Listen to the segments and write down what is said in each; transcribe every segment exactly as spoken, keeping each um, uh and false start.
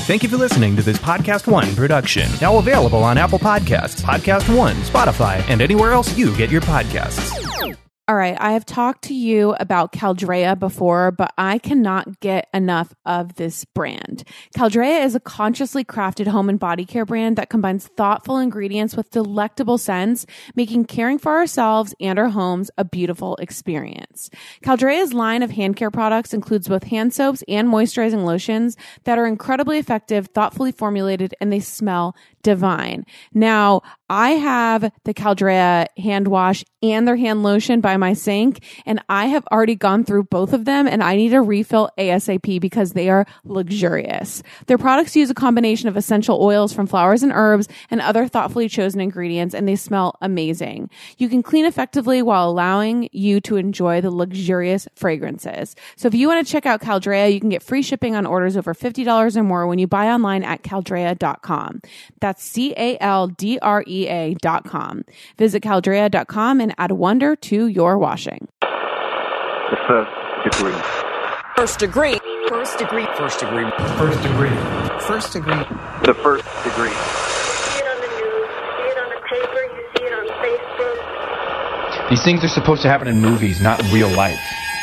Thank you for listening to this Podcast One production. Now available on Apple Podcasts, Podcast One, Spotify, and anywhere else you get your podcasts. All right, I have talked to you about Caldrea before, but I cannot get enough of this brand. Caldrea is a consciously crafted home and body care brand that combines thoughtful ingredients with delectable scents, making caring for ourselves and our homes a beautiful experience. Caldrea's line of hand care products includes both hand soaps and moisturizing lotions that are incredibly effective, thoughtfully formulated, and they smell divine. Now, I have the Caldrea hand wash and their hand lotion by my sink, and I have already gone through both of them, and I need a refill ASAP because they are luxurious. Their products use a combination of essential oils from flowers and herbs and other thoughtfully chosen ingredients, and they smell amazing. You can clean effectively while allowing you to enjoy the luxurious fragrances. So if you want to check out Caldrea, you can get free shipping on orders over fifty dollars or more when you buy online at caldrea dot com. That's C A L D R E A dot com. Visit caldrea dot com and add wonder to your washing. The first degree. First degree. First degree. First degree. First degree. First degree. The first degree. You see it on the news, you see it on the paper, you see it on Facebook. These things are supposed to happen in movies, not in real life.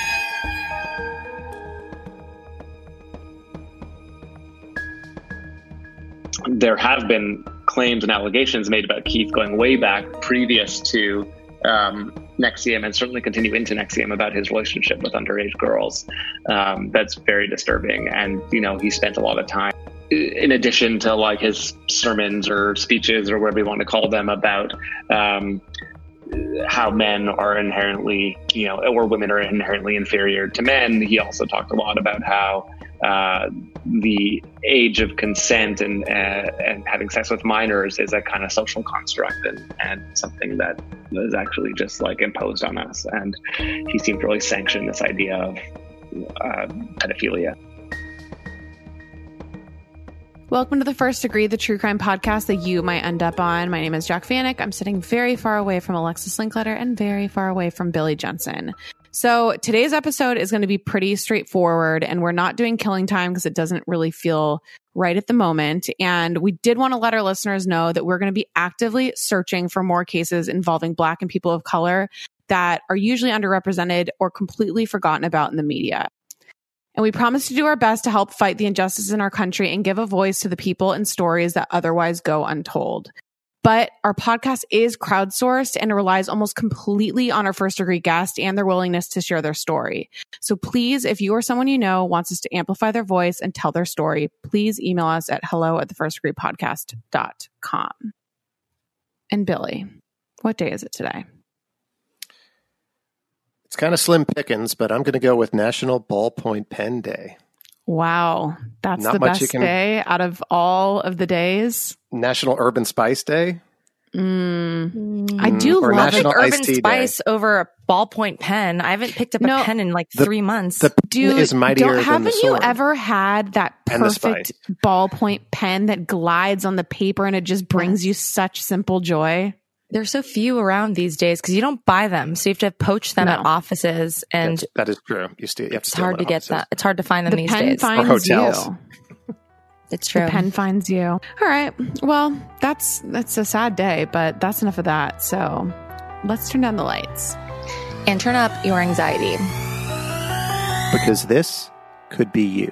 There have been claims and allegations made about Keith going way back previous to um, N X I V M and certainly continue into N X I V M about his relationship with underage girls. Um, that's very disturbing. And, you know, he spent a lot of time, in addition to like his sermons or speeches or whatever you want to call them, about um, how men are inherently, you know, or women are inherently inferior to men. He also talked a lot about how uh, the age of consent and uh, and having sex with minors is a kind of social construct and, and something that is actually just like imposed on us. And he seemed to really sanction this idea of uh, pedophilia. Welcome to The First Degree, the true crime podcast that you might end up on. My name is Jack Vanek. I'm sitting very far away from Alexis Linkletter and very far away from Billy Jensen. So today's episode is going to be pretty straightforward, and we're not doing killing time because it doesn't really feel right at the moment. And we did want to let our listeners know that we're going to be actively searching for more cases involving Black and people of color that are usually underrepresented or completely forgotten about in the media. And we promise to do our best to help fight the injustices in our country and give a voice to the people and stories that otherwise go untold. But our podcast is crowdsourced and it relies almost completely on our first degree guest and their willingness to share their story. So please, if you or someone you know wants us to amplify their voice and tell their story, please email us at hello at the first degree podcast dot com. And Billy, what day is it today? It's kind of slim pickings, but I'm going to go with National Ballpoint Pen Day. Wow. That's Not the much best you can- day out of all of the days. National Urban Spice Day. Mm. I do Or love National it. Urban Iced Tea Spice over a ballpoint pen. I haven't picked up No. a pen in like The- three months. The pen Dude, is mightier don't, than haven't the you sword. ever had that And the perfect ballpoint pen that glides on the paper and it just brings you such simple joy? There's so few around these days because you don't buy them. So you have to poach them No. at offices, and That's- that is true. You, still, you have to it's steal hard them to get offices. that. It's hard to find them The these pen days. finds hotels. you. It's true. The pen finds you. All right. Well, that's that's a sad day, but that's enough of that. So let's turn down the lights. And turn up your anxiety. Because this could be you.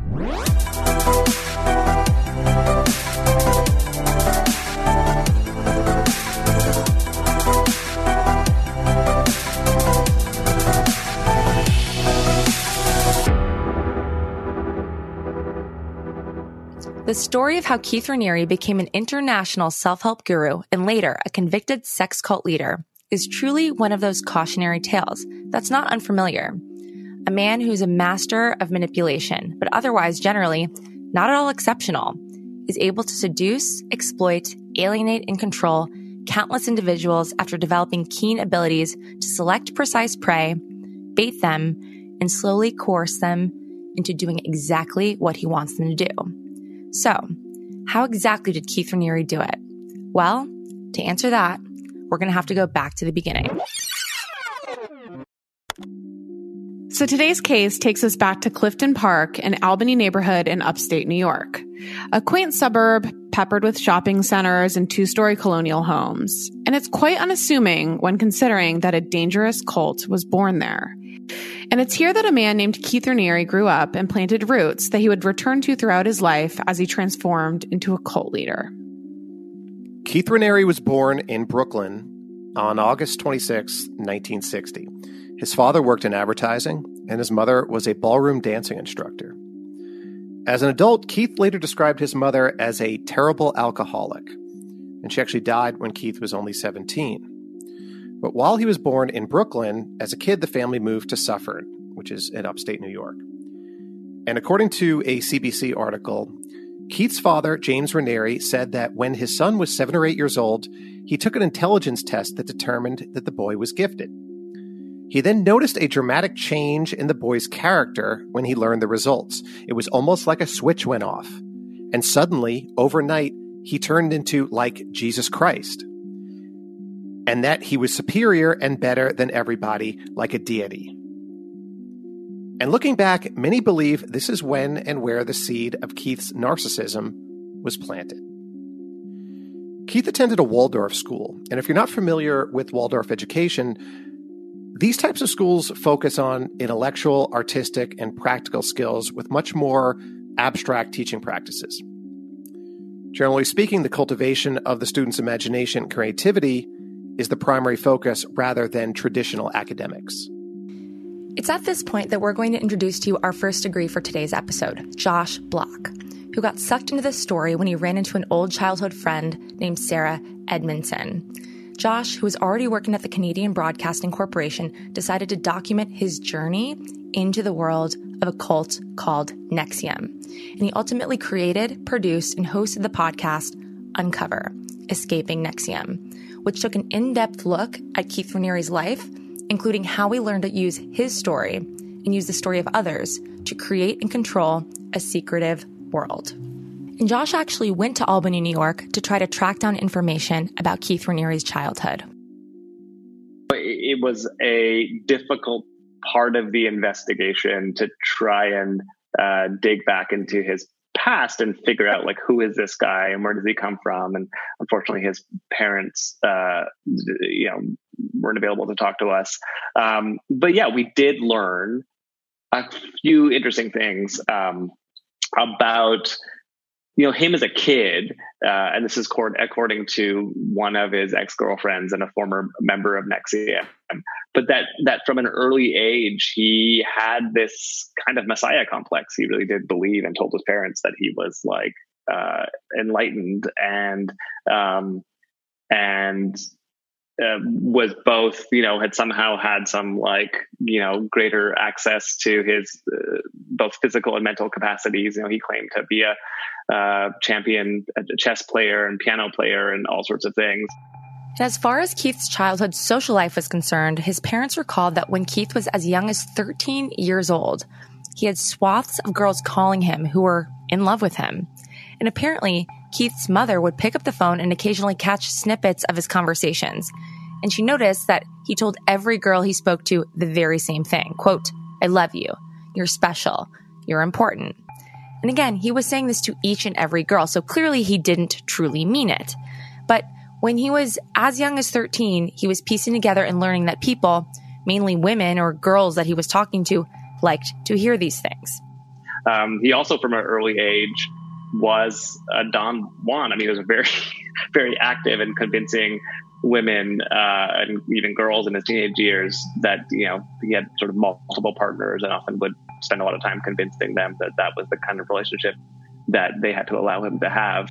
The story of how Keith Raniere became an international self-help guru and later a convicted sex cult leader is truly one of those cautionary tales that's not unfamiliar. A man who's a master of manipulation, but otherwise generally not at all exceptional, is able to seduce, exploit, alienate, and control countless individuals after developing keen abilities to select precise prey, bait them, and slowly coerce them into doing exactly what he wants them to do. So, how exactly did Keith Raniere do it? Well, to answer that, we're going to have to go back to the beginning. So today's case takes us back to Clifton Park, an Albany neighborhood in upstate New York. A quaint suburb peppered with shopping centers and two-story colonial homes. And it's quite unassuming when considering that a dangerous cult was born there. And it's here that a man named Keith Raniere grew up and planted roots that he would return to throughout his life as he transformed into a cult leader. Keith Raniere was born in Brooklyn on August twenty-sixth, nineteen sixty. His father worked in advertising, and his mother was a ballroom dancing instructor. As an adult, Keith later described his mother as a terrible alcoholic, and she actually died when Keith was only seventeen. But while he was born in Brooklyn, as a kid, the family moved to Suffern, which is in upstate New York. And according to a C B C article, Keith's father, James Raniere, said that when his son was seven or eight years old, he took an intelligence test that determined that the boy was gifted. He then noticed a dramatic change in the boy's character when he learned the results. It was almost like a switch went off. And suddenly, overnight, he turned into like Jesus Christ. And that he was superior and better than everybody, like a deity. And looking back, many believe this is when and where the seed of Keith's narcissism was planted. Keith attended a Waldorf school, and if you're not familiar with Waldorf education, these types of schools focus on intellectual, artistic, and practical skills with much more abstract teaching practices. Generally speaking, the cultivation of the student's imagination and creativity is the primary focus rather than traditional academics. It's at this point that we're going to introduce to you our first degree for today's episode, Josh Block, who got sucked into this story when he ran into an old childhood friend named Sarah Edmondson. Josh, who was already working at the Canadian Broadcasting Corporation, decided to document his journey into the world of a cult called N X I V M. And he ultimately created, produced, and hosted the podcast Uncover, Escaping N X I V M, which took an in-depth look at Keith Raniere's life, including how he learned to use his story and use the story of others to create and control a secretive world. And Josh actually went to Albany, New York to try to track down information about Keith Raniere's childhood. It was a difficult part of the investigation to try and uh, dig back into his past and figure out, like, who is this guy and where does he come from? And unfortunately, his parents, uh, you know, weren't available to talk to us. Um, but yeah, we did learn a few interesting things um, about, you know, him as a kid. Uh, and this is according to one of his ex-girlfriends and a former member of N X I V M. But that, that from an early age, he had this kind of messiah complex. He really did believe and told his parents that he was like uh, enlightened and, um, and, Uh, was both, you know, had somehow had some like, you know, greater access to his uh, both physical and mental capacities. You know, he claimed to be a uh, champion a chess player and piano player and all sorts of things. And as far as Keith's childhood social life was concerned, his parents recalled that when Keith was as young as thirteen years old, he had swaths of girls calling him who were in love with him. And apparently, Keith's mother would pick up the phone and occasionally catch snippets of his conversations. And she noticed that he told every girl he spoke to the very same thing. Quote, "I love you. You're special. You're important." And again, he was saying this to each and every girl. So clearly he didn't truly mean it. But when he was as young as thirteen, he was piecing together and learning that people, mainly women or girls that he was talking to, liked to hear these things. Um, he also, from an early age, was a Don Juan. I mean, he was very, very active in convincing women uh, and even girls in his teenage years that, you know, he had sort of multiple partners and often would spend a lot of time convincing them that that was the kind of relationship that they had to allow him to have.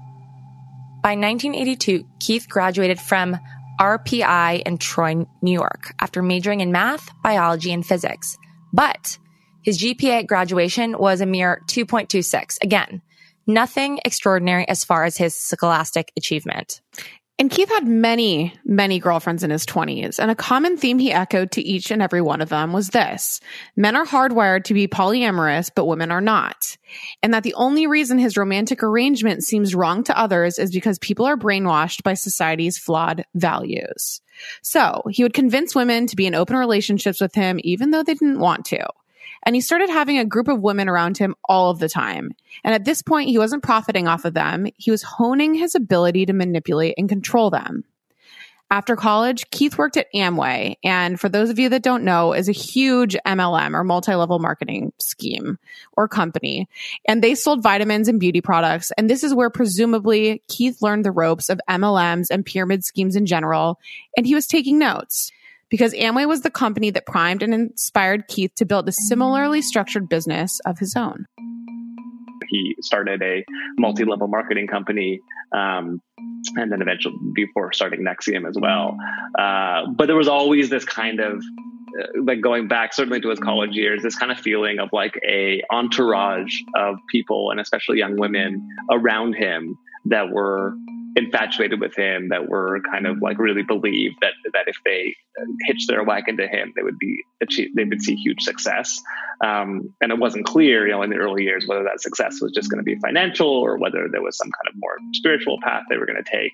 By nineteen eighty-two, Keith graduated from R P I in Troy, New York, after majoring in math, biology, and physics. But his G P A at graduation was a mere two point two six. Again, nothing extraordinary as far as his scholastic achievement. And Keith had many, many girlfriends in his twenties, and a common theme he echoed to each and every one of them was this: men are hardwired to be polyamorous, but women are not. And that the only reason his romantic arrangement seems wrong to others is because people are brainwashed by society's flawed values. So he would convince women to be in open relationships with him, even though they didn't want to. And he started having a group of women around him all of the time. And at this point, he wasn't profiting off of them. He was honing his ability to manipulate and control them. After college, Keith worked at Amway, and for those of you that don't know, is a huge M L M or multi-level marketing scheme or company. And they sold vitamins and beauty products. And this is where presumably Keith learned the ropes of M L Ms and pyramid schemes in general. And he was taking notes because Amway was the company that primed and inspired Keith to build a similarly structured business of his own. He started a multi-level marketing company, um, and then eventually before starting Nexium as well. Uh, but there was always this kind of, uh, like going back certainly to his college years, this kind of feeling of like a entourage of people, and especially young women around him that were infatuated with him, that were kind of like really believed that that if they hitched their wagon to him, they would be achieve, they would see huge success. Um, and it wasn't clear, you know, in the early years whether that success was just going to be financial or whether there was some kind of more spiritual path they were going to take.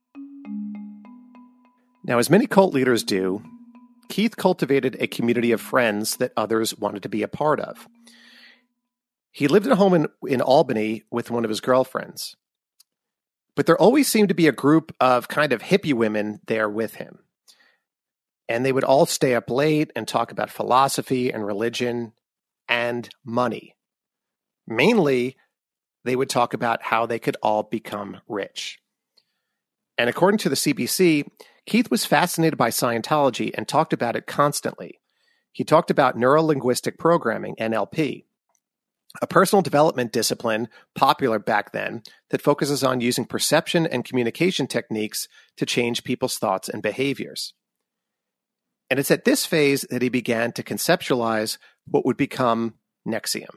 Now, as many cult leaders do, Keith cultivated a community of friends that others wanted to be a part of. He lived at home in, in Albany with one of his girlfriends. But there always seemed to be a group of kind of hippie women there with him. And they would all stay up late and talk about philosophy and religion and money. Mainly, they would talk about how they could all become rich. And according to the C B C, Keith was fascinated by Scientology and talked about it constantly. He talked about neuro-linguistic programming, N L P, a personal development discipline popular back then that focuses on using perception and communication techniques to change people's thoughts and behaviors. And it's at this phase that he began to conceptualize what would become Nexium.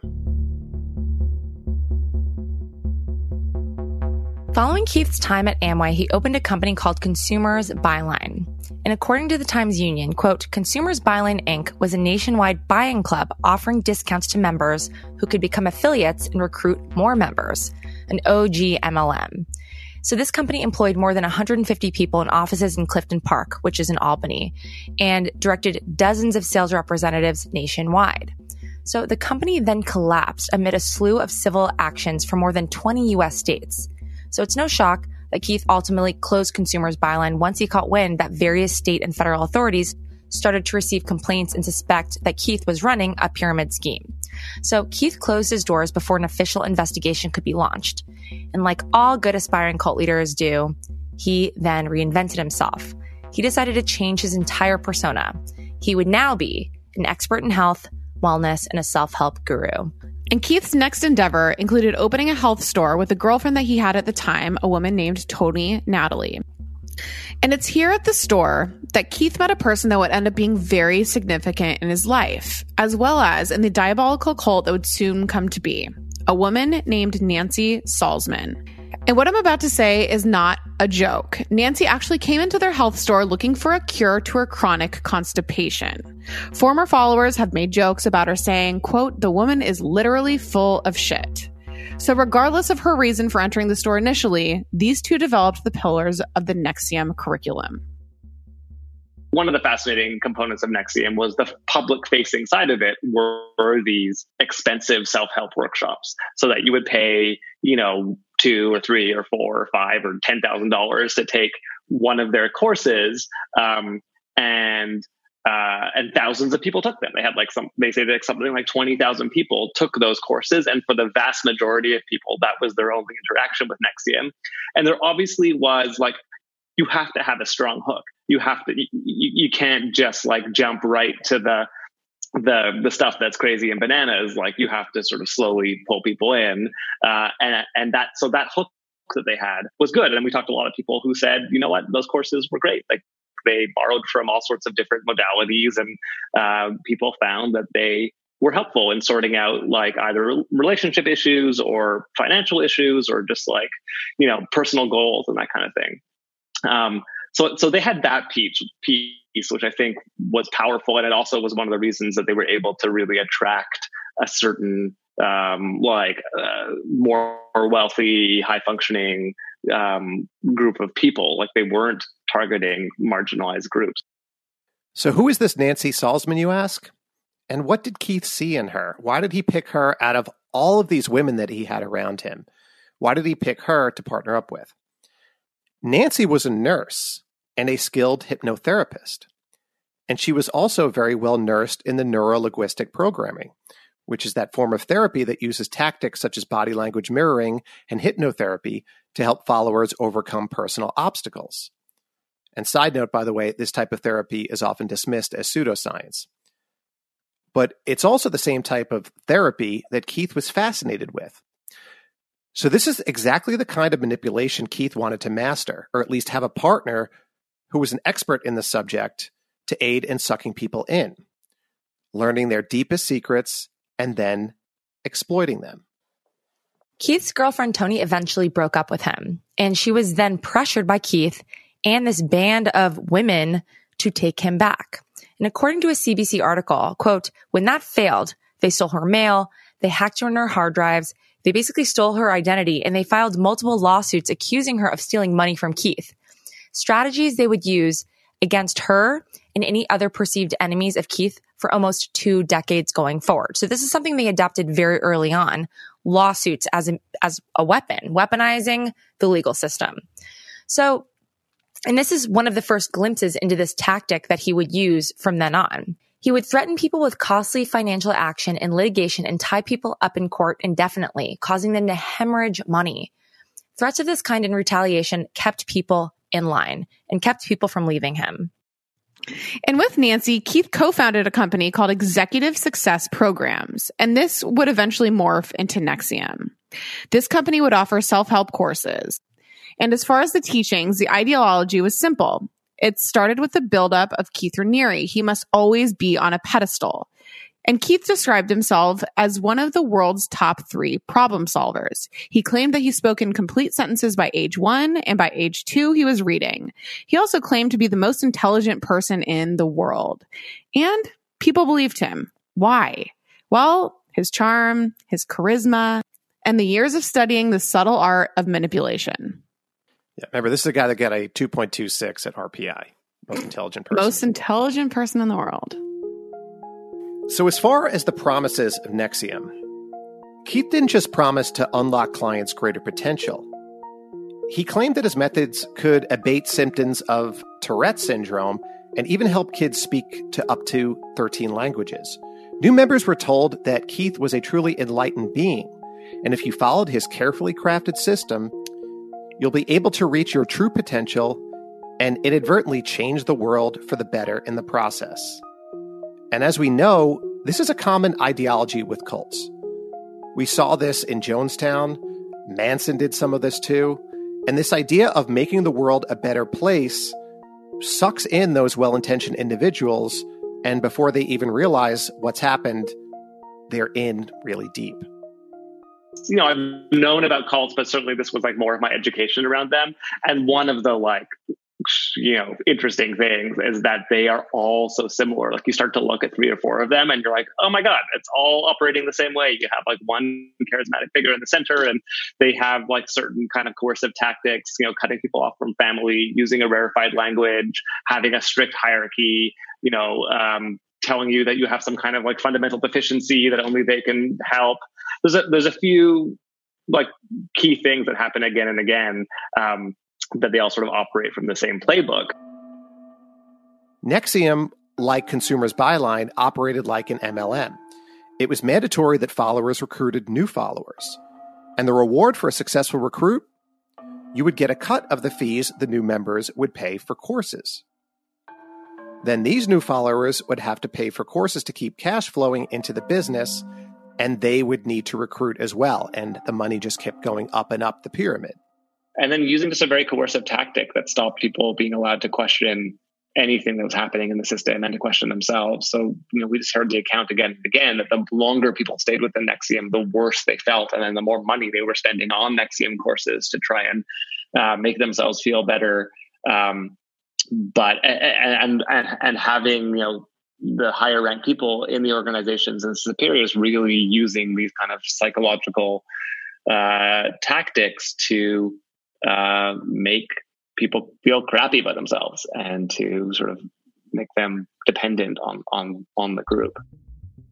Following Keith's time at Amway, he opened a company called Consumers Byline. And according to the Times-Union, quote, Consumers Byline Incorporated was a nationwide buying club offering discounts to members who could become affiliates and recruit more members, an O G M L M. So this company employed more than one hundred fifty people in offices in Clifton Park, which is in Albany, and directed dozens of sales representatives nationwide. So the company then collapsed amid a slew of civil actions from more than twenty U S states. So it's no shock that Keith ultimately closed Consumers Byline once he caught wind that various state and federal authorities started to receive complaints and suspect that Keith was running a pyramid scheme. So Keith closed his doors before an official investigation could be launched. And like all good aspiring cult leaders do, he then reinvented himself. He decided to change his entire persona. He would now be an expert in health, wellness, and a self-help guru. And Keith's next endeavor included opening a health store with a girlfriend that he had at the time, a woman named Tony Natalie. And it's here at the store that Keith met a person that would end up being very significant in his life, as well as in the diabolical cult that would soon come to be, a woman named Nancy Salzman. And what I'm about to say is not a joke. Nancy actually came into their health store looking for a cure to her chronic constipation. Former followers have made jokes about her saying, quote, the woman is literally full of shit. So regardless of her reason for entering the store initially, these two developed the pillars of the Nexium curriculum. One of the fascinating components of Nexium was the public-facing side of it were these expensive self-help workshops, so that you would pay, you know, two or three or four or five or ten thousand dollars to take one of their courses, um, and uh, and thousands of people took them. They had like some, they say that something like twenty thousand people took those courses, and for the vast majority of people, that was their only interaction with Nexium. And there obviously was like, you have to have a strong hook. You have to, you, you can't just like jump right to the, the, the stuff that's crazy and bananas. Like you have to sort of slowly pull people in. Uh, and, and that, so that hook that they had was good. And we talked to a lot of people who said, you know what, those courses were great. Like they borrowed from all sorts of different modalities, and uh, people found that they were helpful in sorting out like either relationship issues or financial issues or just like, you know, personal goals and that kind of thing. Um, so, so they had that piece, piece, which I think was powerful. And it also was one of the reasons that they were able to really attract a certain, um, like, uh, more wealthy, high functioning, um, group of people. Like they weren't targeting marginalized groups. So who is this Nancy Salzman, you ask? And what did Keith see in her? Why did he pick her out of all of these women that he had around him? Why did he pick her to partner up with? Nancy was a nurse and a skilled hypnotherapist. And she was also very well nursed in the neuro-linguistic programming, which is that form of therapy that uses tactics such as body language mirroring and hypnotherapy to help followers overcome personal obstacles. And side note, by the way, this type of therapy is often dismissed as pseudoscience. But it's also the same type of therapy that Keith was fascinated with. So this is exactly the kind of manipulation Keith wanted to master, or at least have a partner who was an expert in the subject to aid in sucking people in, learning their deepest secrets, and then exploiting them. Keith's girlfriend, Toni, eventually broke up with him, and she was then pressured by Keith and this band of women to take him back. And according to a C B C article, quote, when that failed, they stole her mail, they hacked her on her hard drives, they basically stole her identity, and they filed multiple lawsuits accusing her of stealing money from Keith. Strategies they would use against her and any other perceived enemies of Keith for almost two decades going forward. So this is something they adopted very early on, lawsuits as a, as a weapon, weaponizing the legal system. So, and this is one of the first glimpses into this tactic that he would use from then on. He would threaten people with costly financial action and litigation and tie people up in court indefinitely, causing them to hemorrhage money. Threats of this kind in retaliation kept people in line and kept people from leaving him. And with Nancy, Keith co-founded a company called Executive Success Programs, and this would eventually morph into N X I V M. This company would offer self-help courses. And as far as the teachings, the ideology was simple. It started with the buildup of Keith Raniere. He must always be on a pedestal. And Keith described himself as one of the world's top three problem solvers. He claimed that he spoke in complete sentences by age one, and by age two, he was reading. He also claimed to be the most intelligent person in the world. And people believed him. Why? Well, his charm, his charisma, and the years of studying the subtle art of manipulation. Yeah, remember, this is a guy that got a two point two six at R P I. Most intelligent person. Most intelligent person in the world. So as far as the promises of N X I V M, Keith didn't just promise to unlock clients' greater potential. He claimed that his methods could abate symptoms of Tourette syndrome and even help kids speak to up to thirteen languages. New members were told that Keith was a truly enlightened being, and if you followed his carefully crafted system, you'll be able to reach your true potential and inadvertently change the world for the better in the process. And as we know, this is a common ideology with cults. We saw this in Jonestown. Manson did some of this too. And this idea of making the world a better place sucks in those well-intentioned individuals. And before they even realize what's happened, they're in really deep. You know, I've known about cults, but certainly this was like more of my education around them. And one of the like, you know, interesting things is that they are all so similar. Like you start to look at three or four of them and you're like, oh my God, it's all operating the same way. You have like one charismatic figure in the center and they have like certain kind of coercive tactics, you know, cutting people off from family, using a rarefied language, having a strict hierarchy, you know, um, telling you that you have some kind of like fundamental deficiency that only they can help. There's a, there's a few like key things that happen again and again, um, that they all sort of operate from the same playbook. N X I V M, like Consumers Byline, operated like an M L M. It was mandatory that followers recruited new followers. And the reward for a successful recruit? You would get a cut of the fees the new members would pay for courses. Then these new followers would have to pay for courses to keep cash flowing into the business, and they would need to recruit as well. And the money just kept going up and up the pyramid. And then using just a very coercive tactic that stopped people being allowed to question anything that was happening in the system and to question themselves. So, you know, we just heard the account again and again that the longer people stayed within N X I V M, the worse they felt. And then the more money they were spending on N X I V M courses to try and uh, make themselves feel better. Um, but, and, and, and having, you know, the higher ranked people in the organizations and superiors really using these kind of psychological uh, tactics to Uh, make people feel crappy about themselves and to sort of make them dependent on on on the group.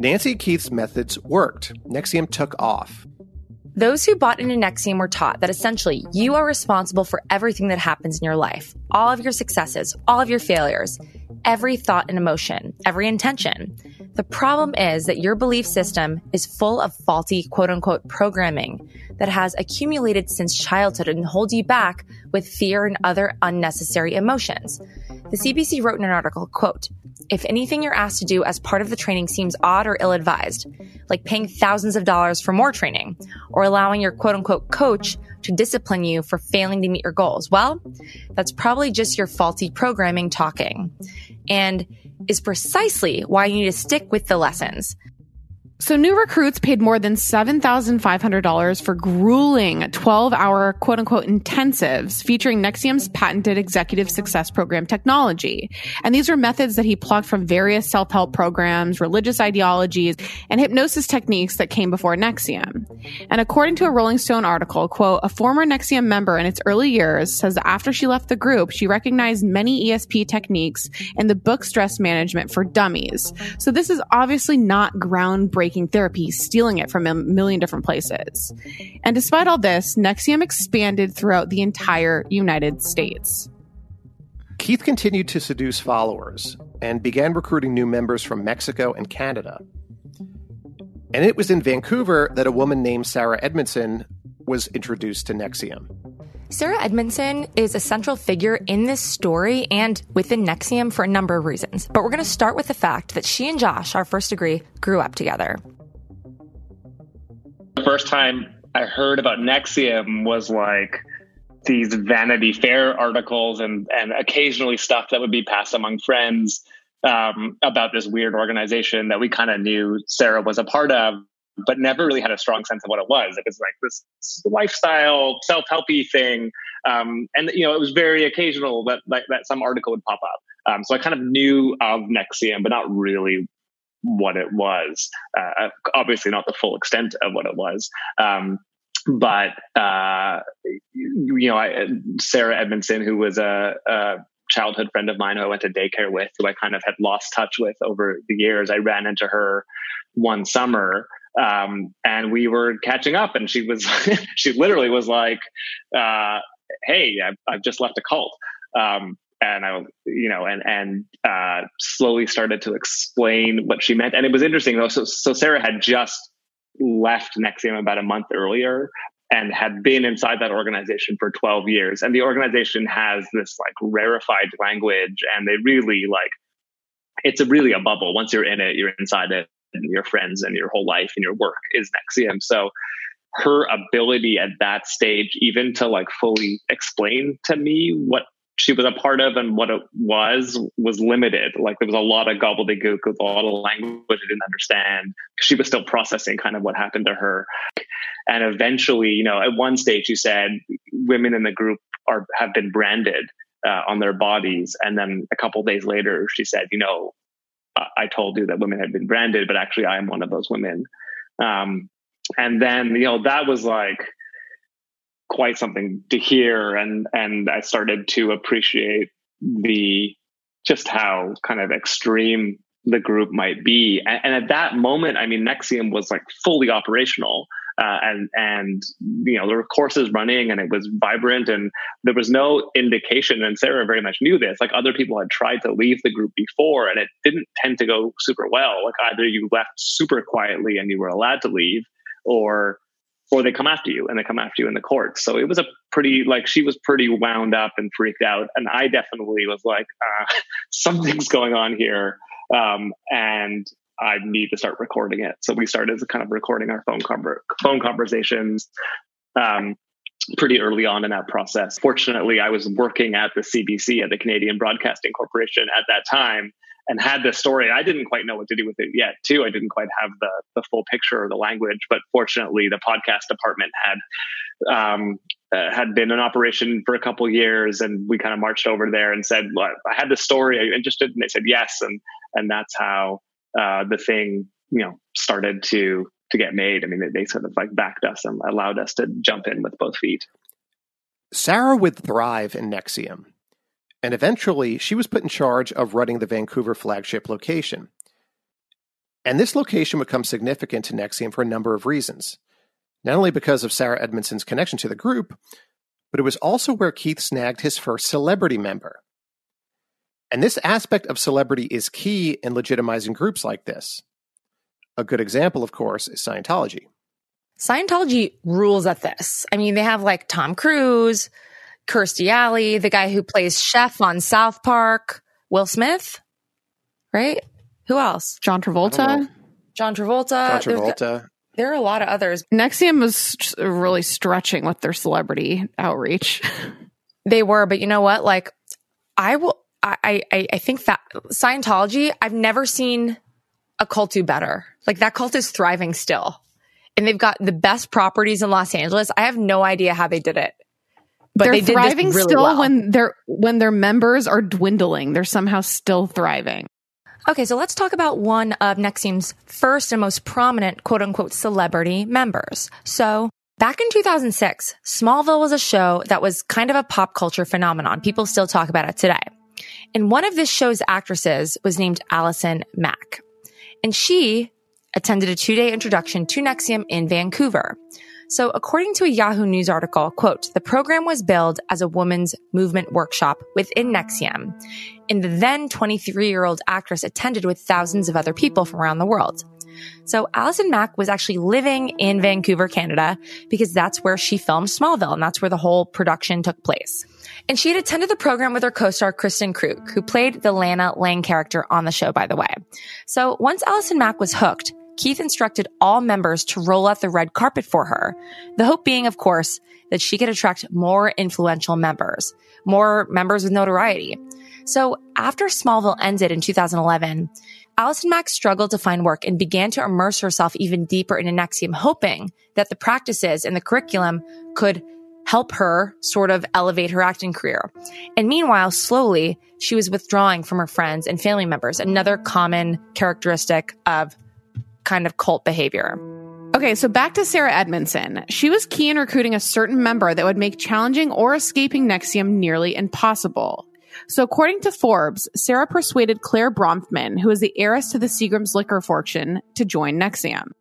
Nancy Keith's methods worked. N X I V M took off. Those who bought into N X I V M were taught that essentially you are responsible for everything that happens in your life, all of your successes, all of your failures, every thought and emotion, every intention. The problem is that your belief system is full of faulty, quote-unquote, programming that has accumulated since childhood and holds you back with fear and other unnecessary emotions. The C B C wrote in an article, quote, "If anything you're asked to do as part of the training seems odd or ill-advised, like paying thousands of dollars for more training, or allowing your quote-unquote coach to discipline you for failing to meet your goals, well, that's probably just your faulty programming talking, and is precisely why you need to stick with the lessons." So new recruits paid more than seven thousand five hundred dollars for grueling twelve-hour quote-unquote intensives featuring N X I V M's patented Executive Success Program technology. And these were methods that he plucked from various self-help programs, religious ideologies, and hypnosis techniques that came before N X I V M. And according to a Rolling Stone article, quote, "A former N X I V M member in its early years says that after she left the group, she recognized many E S P techniques in the book Stress Management for Dummies." So this is obviously not groundbreaking therapy, he's stealing it from a million different places. And despite all this, N X I V M expanded throughout the entire United States. Keith continued to seduce followers and began recruiting new members from Mexico and Canada. And it was in Vancouver that a woman named Sarah Edmondson was introduced to N X I V M. Sarah Edmondson is a central figure in this story and within N X I V M for a number of reasons. But we're going to start with the fact that she and Josh, our first degree, grew up together. The first time I heard about N X I V M was like these Vanity Fair articles and, and occasionally stuff that would be passed among friends um, about this weird organization that we kind of knew Sarah was a part of, but never really had a strong sense of what it was. It was like this lifestyle, self-helpy thing. Um, and, you know, it was very occasional that, that, that some article would pop up. Um, so I kind of knew of N X I V M, but not really what it was. Uh, obviously not the full extent of what it was. Um, but, uh, you know, I, Sarah Edmondson, who was a, a childhood friend of mine who I went to daycare with, who I kind of had lost touch with over the years, I ran into her one summer. Um, and we were catching up, and she was, she literally was like, uh, "Hey, I've, I've just left a cult." Um, and I, you know, and, and, uh, slowly started to explain what she meant. And it was interesting though. So, so Sarah had just left N X I V M about a month earlier and had been inside that organization for twelve years. And the organization has this like rarefied language, and they really like, it's a really a bubble. Once you're in it, you're inside it. And your friends and your whole life and your work is N X I V M. So her ability at that stage, even to like fully explain to me what she was a part of and what it was, was limited. Like there was a lot of gobbledygook with a lot of language I didn't understand. She was still processing kind of what happened to her. And eventually, you know, at one stage she said women in the group are have been branded uh, on their bodies. And then a couple of days later, she said, you know, I told you that women had been branded, but actually I am one of those women. Um, and then, you know, that was like quite something to hear. And, and I started to appreciate the, just how kind of extreme the group might be. And, and at that moment, I mean, N X I V M was like fully operational. Uh, and, and, you know, there were courses running and it was vibrant and there was no indication. And Sarah very much knew this, like other people had tried to leave the group before and it didn't tend to go super well. Like either you left super quietly and you were allowed to leave or, or they come after you and they come after you in the courts. So it was a pretty, like she was pretty wound up and freaked out. And I definitely was like, uh, something's going on here. Um, and I need to start recording it. So we started kind of recording our phone conver- phone conversations um, pretty early on in that process. Fortunately, I was working at the C B C, at the Canadian Broadcasting Corporation at that time, and had this story. I didn't quite know what to do with it yet, too. I didn't quite have the the full picture or the language, but fortunately, the podcast department had um, uh, had been in operation for a couple of years, and we kind of marched over there and said, well, "I had this story. Are you interested?" And they said yes, and and that's how uh, the thing, you know, started to to get made. I mean, they, they sort of like backed us and allowed us to jump in with both feet. Sarah would thrive in N X I V M. And eventually, she was put in charge of running the Vancouver flagship location. And this location would become significant to N X I V M for a number of reasons. Not only because of Sarah Edmondson's connection to the group, but it was also where Keith snagged his first celebrity member. And this aspect of celebrity is key in legitimizing groups like this. A good example, of course, is Scientology. Scientology rules at this. I mean, they have like Tom Cruise, Kirstie Alley, the guy who plays Chef on South Park, Will Smith, right? Who else? John Travolta. John Travolta. John Travolta. There are a lot of others. N X I V M was really stretching with their celebrity outreach. They were, but you know what? Like, I will. I I I think that Scientology, I've never seen a cult do better. Like, that cult is thriving still, and they've got the best properties in Los Angeles. I have no idea how they did it, but they're they did thriving this really still well. when their when their members are dwindling. They're somehow still thriving. Okay, so let's talk about one of N X I V M's first and most prominent quote unquote celebrity members. So back in two thousand six, Smallville was a show that was kind of a pop culture phenomenon. People still talk about it today. And one of this show's actresses was named Allison Mack. And she attended a two-day introduction to N X I V M in Vancouver. So according to a Yahoo News article, quote, the program was billed as a women's movement workshop within N X I V M. And the then twenty-three-year-old actress attended with thousands of other people from around the world. So Allison Mack was actually living in Vancouver, Canada, because that's where she filmed Smallville, and that's where the whole production took place. And she had attended the program with her co-star Kristen Krug, who played the Lana Lang character on the show, by the way. So once Allison Mack was hooked, Keith instructed all members to roll out the red carpet for her. The hope being, of course, that she could attract more influential members, more members with notoriety. So after Smallville ended in two thousand eleven, Allison Mack struggled to find work and began to immerse herself even deeper in N X I V M, hoping that the practices and the curriculum could help her sort of elevate her acting career. And meanwhile, slowly, she was withdrawing from her friends and family members, another common characteristic of kind of cult behavior. Okay, so back to Sarah Edmondson. She was key in recruiting a certain member that would make challenging or escaping N X I V M nearly impossible. So according to Forbes, Sarah persuaded Claire Bronfman, who is the heiress to the Seagram's liquor fortune, to join N X I V M.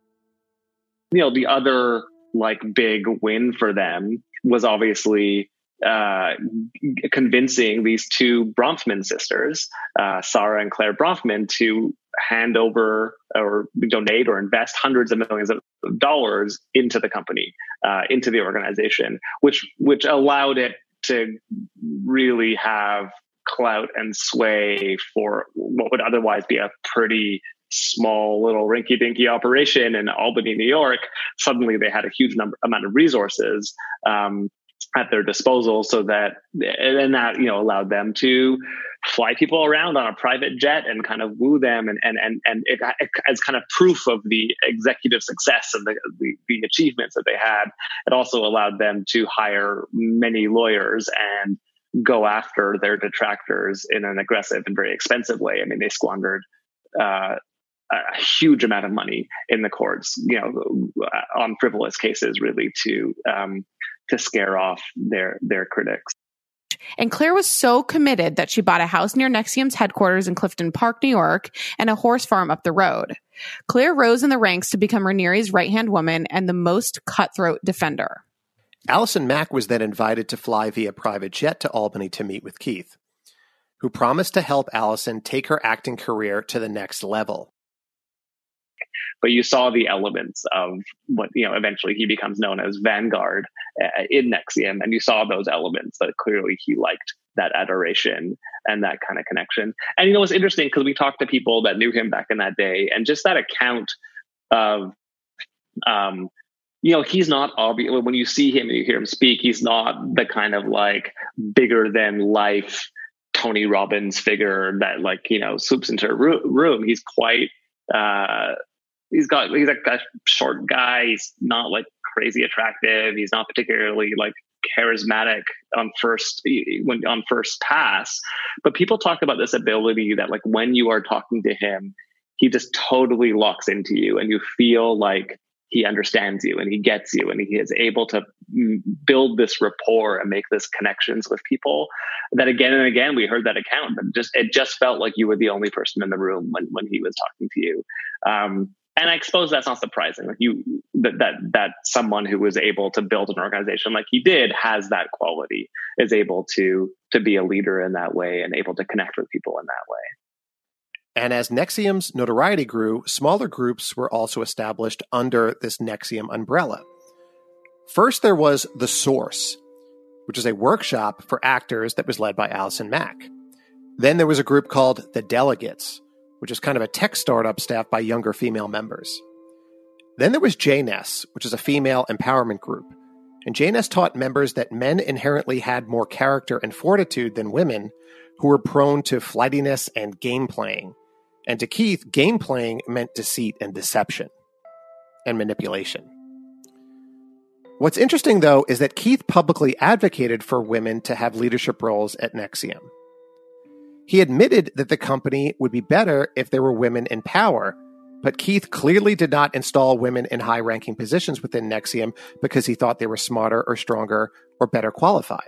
You know, the other like big win for them was obviously uh, convincing these two Bronfman sisters, uh, Sarah and Claire Bronfman, to hand over or donate or invest hundreds of millions of dollars into the company, uh, into the organization, which which allowed it to really have clout and sway for what would otherwise be a pretty small little rinky-dinky operation in Albany, New York. Suddenly they had a huge number amount of resources um, at their disposal, so that and that you know allowed them to fly people around on a private jet and kind of woo them, and and and and it, it, as kind of proof of the executive success and the, the the achievements that they had. It also allowed them to hire many lawyers and go after their detractors in an aggressive and very expensive way. I mean, they squandered uh, a huge amount of money in the courts, you know, on frivolous cases, really to um, to scare off their their critics. And Claire was so committed that she bought a house near N X I V M's headquarters in Clifton Park, New York, and a horse farm up the road. Claire rose in the ranks to become Ranieri's right-hand woman and the most cutthroat defender. Allison Mack was then invited to fly via private jet to Albany to meet with Keith, who promised to help Allison take her acting career to the next level. But you saw the elements of what, you know, eventually he becomes known as Vanguard uh, in N X I V M. And you saw those elements that clearly he liked, that adoration and that kind of connection. And, you know, it's interesting because we talked to people that knew him back in that day, and just that account of, um, you know, he's not obvious. When you see him and you hear him speak, he's not the kind of like bigger than life Tony Robbins figure that like, you know, swoops into a room. He's quite, uh, he's got, he's like a short guy. He's not like crazy attractive. He's not particularly like charismatic on first, when on first pass, but people talk about this ability that like when you are talking to him, he just totally locks into you and you feel like he understands you and he gets you and he is able to build this rapport and make this connections with people that again and again, we heard that account, but just, it just felt like you were the only person in the room when, when he was talking to you. Um, and I suppose that's not surprising. Like you, that, that, that someone who was able to build an organization like he did has that quality, is able to, to be a leader in that way and able to connect with people in that way. And as NXIVM's notoriety grew, smaller groups were also established under this NXIVM umbrella. First, there was The Source, which is a workshop for actors that was led by Allison Mack. Then there was a group called The Delegates, which is kind of a tech startup staffed by younger female members. Then there was J N E S, which is a female empowerment group. And J N E S taught members that men inherently had more character and fortitude than women, who were prone to flightiness and game playing. And to Keith, game playing meant deceit and deception and manipulation. What's interesting, though, is that Keith publicly advocated for women to have leadership roles at NXIVM. He admitted that the company would be better if there were women in power, but Keith clearly did not install women in high-ranking positions within NXIVM because he thought they were smarter or stronger or better qualified.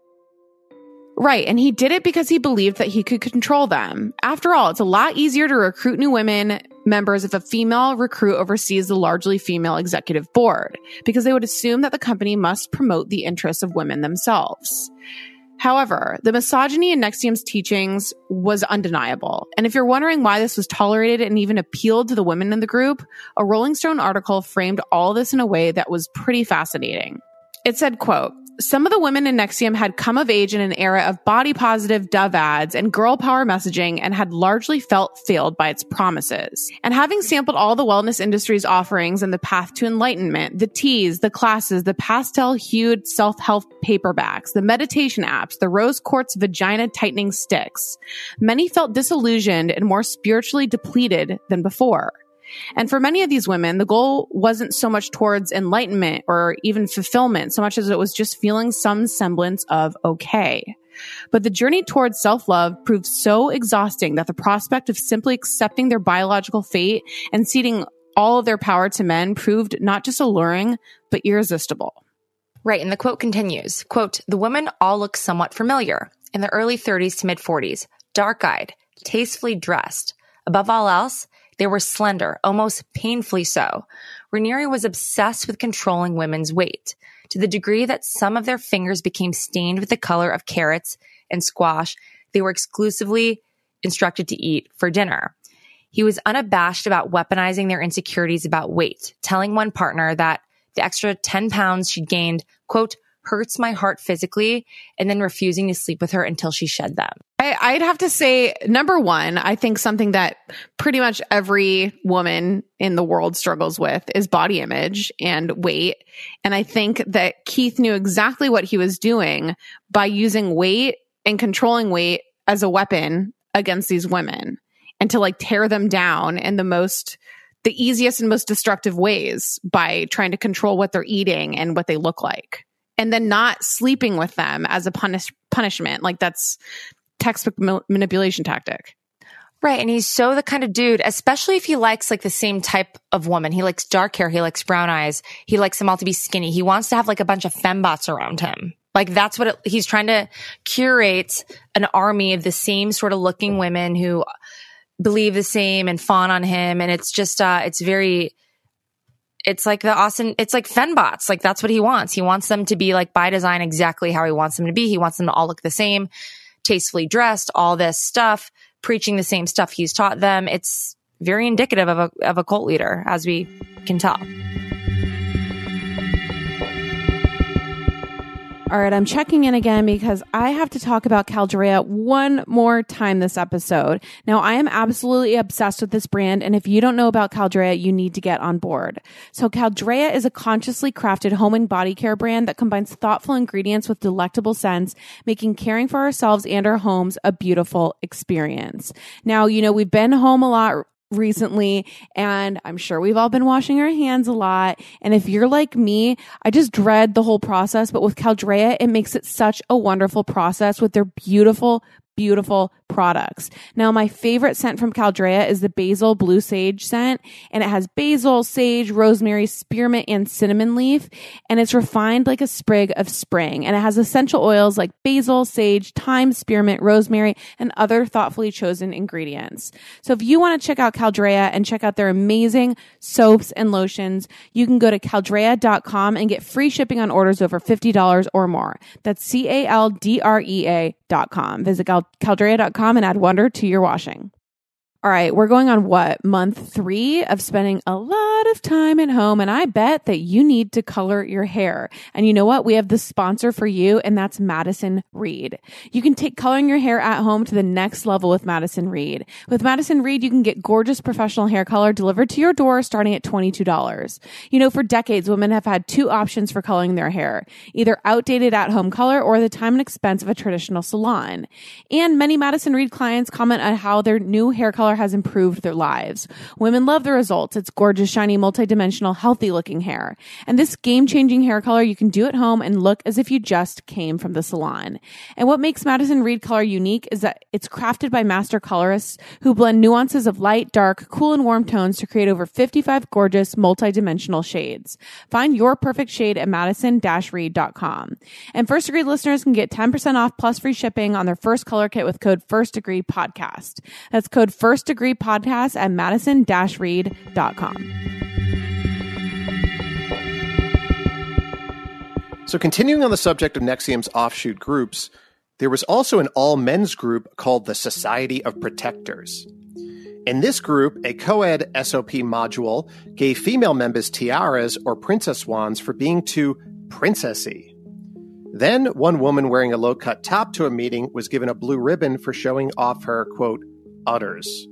Right, and he did it because he believed that he could control them. After all, it's a lot easier to recruit new women members if a female recruit oversees the largely female executive board, because they would assume that the company must promote the interests of women themselves. However, the misogyny in NXIVM's teachings was undeniable. And if you're wondering why this was tolerated and even appealed to the women in the group, a Rolling Stone article framed all this in a way that was pretty fascinating. It said, quote, "Some of the women in NXIVM had come of age in an era of body-positive Dove ads and girl power messaging and had largely felt failed by its promises. And having sampled all the wellness industry's offerings and the path to enlightenment, the teas, the classes, the pastel-hued self-help paperbacks, the meditation apps, the rose quartz vagina tightening sticks, many felt disillusioned and more spiritually depleted than before. And for many of these women, the goal wasn't so much towards enlightenment or even fulfillment, so much as it was just feeling some semblance of okay. But the journey towards self-love proved so exhausting that the prospect of simply accepting their biological fate and ceding all of their power to men proved not just alluring, but irresistible." Right, and the quote continues, quote, "The women all look somewhat familiar, in the early thirties to mid-forties, dark-eyed, tastefully dressed. Above all else, they were slender, almost painfully so. Raniere was obsessed with controlling women's weight, to the degree that some of their fingers became stained with the color of carrots and squash they were exclusively instructed to eat for dinner. He was unabashed about weaponizing their insecurities about weight, telling one partner that the extra ten pounds she'd gained, quote, hurts my heart physically, and then refusing to sleep with her until she shed them." I, I'd have to say, number one, I think something that pretty much every woman in the world struggles with is body image and weight. And I think that Keith knew exactly what he was doing by using weight and controlling weight as a weapon against these women and to like tear them down in the most, the easiest and most destructive ways by trying to control what they're eating and what they look like. And then not sleeping with them as a punish punishment. Like that's textbook ma- manipulation tactic. Right. And he's so the kind of dude, especially if he likes like the same type of woman. He likes dark hair. He likes brown eyes. He likes them all to be skinny. He wants to have like a bunch of fembots around him. Like that's what it, he's trying to curate an army of the same sort of looking women who believe the same and fawn on him. And it's just, uh, it's very, it's like the Austin, it's like fembots. Like that's what he wants. He wants them to be like by design exactly how he wants them to be. He wants them to all look the same, tastefully dressed, all this stuff, preaching the same stuff he's taught them. It's very indicative of a, of a cult leader, as we can tell. All right, I'm checking in again because I have to talk about Caldrea one more time this episode. Now, I am absolutely obsessed with this brand, and if you don't know about Caldrea, you need to get on board. So Caldrea is a consciously crafted home and body care brand that combines thoughtful ingredients with delectable scents, making caring for ourselves and our homes a beautiful experience. Now, you know, we've been home a lot recently, and I'm sure we've all been washing our hands a lot. And if you're like me, I just dread the whole process. But with Caldrea, it makes it such a wonderful process with their beautiful beautiful products. Now, my favorite scent from Caldrea is the Basil Blue Sage scent, and it has basil, sage, rosemary, spearmint, and cinnamon leaf, and it's refined like a sprig of spring, and it has essential oils like basil, sage, thyme, spearmint, rosemary, and other thoughtfully chosen ingredients. So if you want to check out Caldrea and check out their amazing soaps and lotions, you can go to caldrea dot com and get free shipping on orders over fifty dollars or more. That's C A L D R E A dot com. Visit caldrea dot com and add wonder to your washing. All right, we're going on what, month three of spending a lot of time at home, and I bet that you need to color your hair. And you know what? We have the sponsor for you, and that's Madison Reed. You can take coloring your hair at home to the next level with Madison Reed. With Madison Reed, you can get gorgeous professional hair color delivered to your door starting at twenty-two dollars. You know, for decades, women have had two options for coloring their hair, either outdated at-home color or the time and expense of a traditional salon. And many Madison Reed clients comment on how their new hair color has improved their lives. Women love the results. It's gorgeous, shiny, multidimensional, healthy looking hair. And this game-changing hair color you can do at home and look as if you just came from the salon. And what makes Madison Reed color unique is that it's crafted by master colorists who blend nuances of light, dark, cool, and warm tones to create over fifty-five gorgeous, multidimensional shades. Find your perfect shade at madison dash reed dot com. And First Degree listeners can get ten percent off plus free shipping on their first color kit with code First Degree Podcast. That's code First Degree Podcast at madison dash reed dot com. So continuing on the subject of N X I V M's offshoot groups, there was also an all-men's group called the Society of Protectors. In this group, a co-ed S O P module gave female members tiaras or princess wands for being too princessy. Then, one woman wearing a low-cut top to a meeting was given a blue ribbon for showing off her, quote, udders.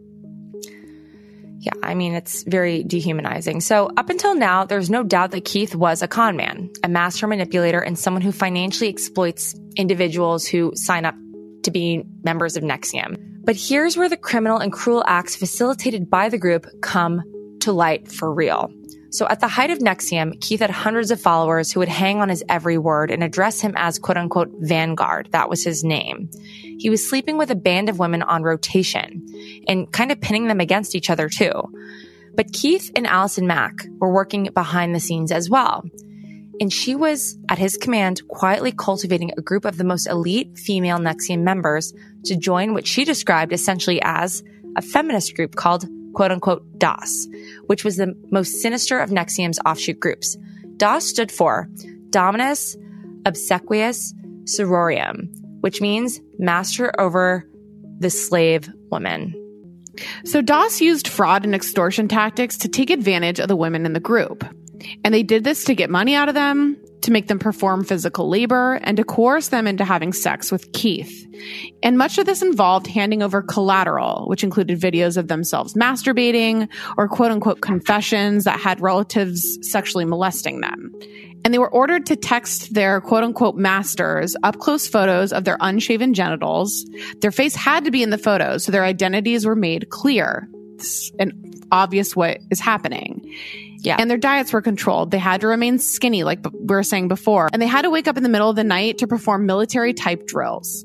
Yeah, I mean, it's very dehumanizing. So up until now, there's no doubt that Keith was a con man, a master manipulator, and someone who financially exploits individuals who sign up to be members of N X I V M. But here's where the criminal and cruel acts facilitated by the group come to light for real. So at the height of N X I V M, Keith had hundreds of followers who would hang on his every word and address him as quote-unquote Vanguard. That was his name. He was sleeping with a band of women on rotation and kind of pinning them against each other too. But Keith and Allison Mack were working behind the scenes as well. And she was, at his command, quietly cultivating a group of the most elite female N X I V M members to join what she described essentially as a feminist group called quote-unquote D O S, which was the most sinister of N X I V M's offshoot groups. D O S stood for Dominus Obsequious Sororium, which means master over the slave woman. So D O S used fraud and extortion tactics to take advantage of the women in the group. And they did this to get money out of them, to make them perform physical labor, and to coerce them into having sex with Keith. And much of this involved handing over collateral, which included videos of themselves masturbating or quote-unquote confessions that had relatives sexually molesting them. And they were ordered to text their quote-unquote masters up-close photos of their unshaven genitals. Their face had to be in the photos, so their identities were made clear and obvious what is happening. Yeah. And their diets were controlled. They had to remain skinny, like we were saying before. And they had to wake up in the middle of the night to perform military-type drills.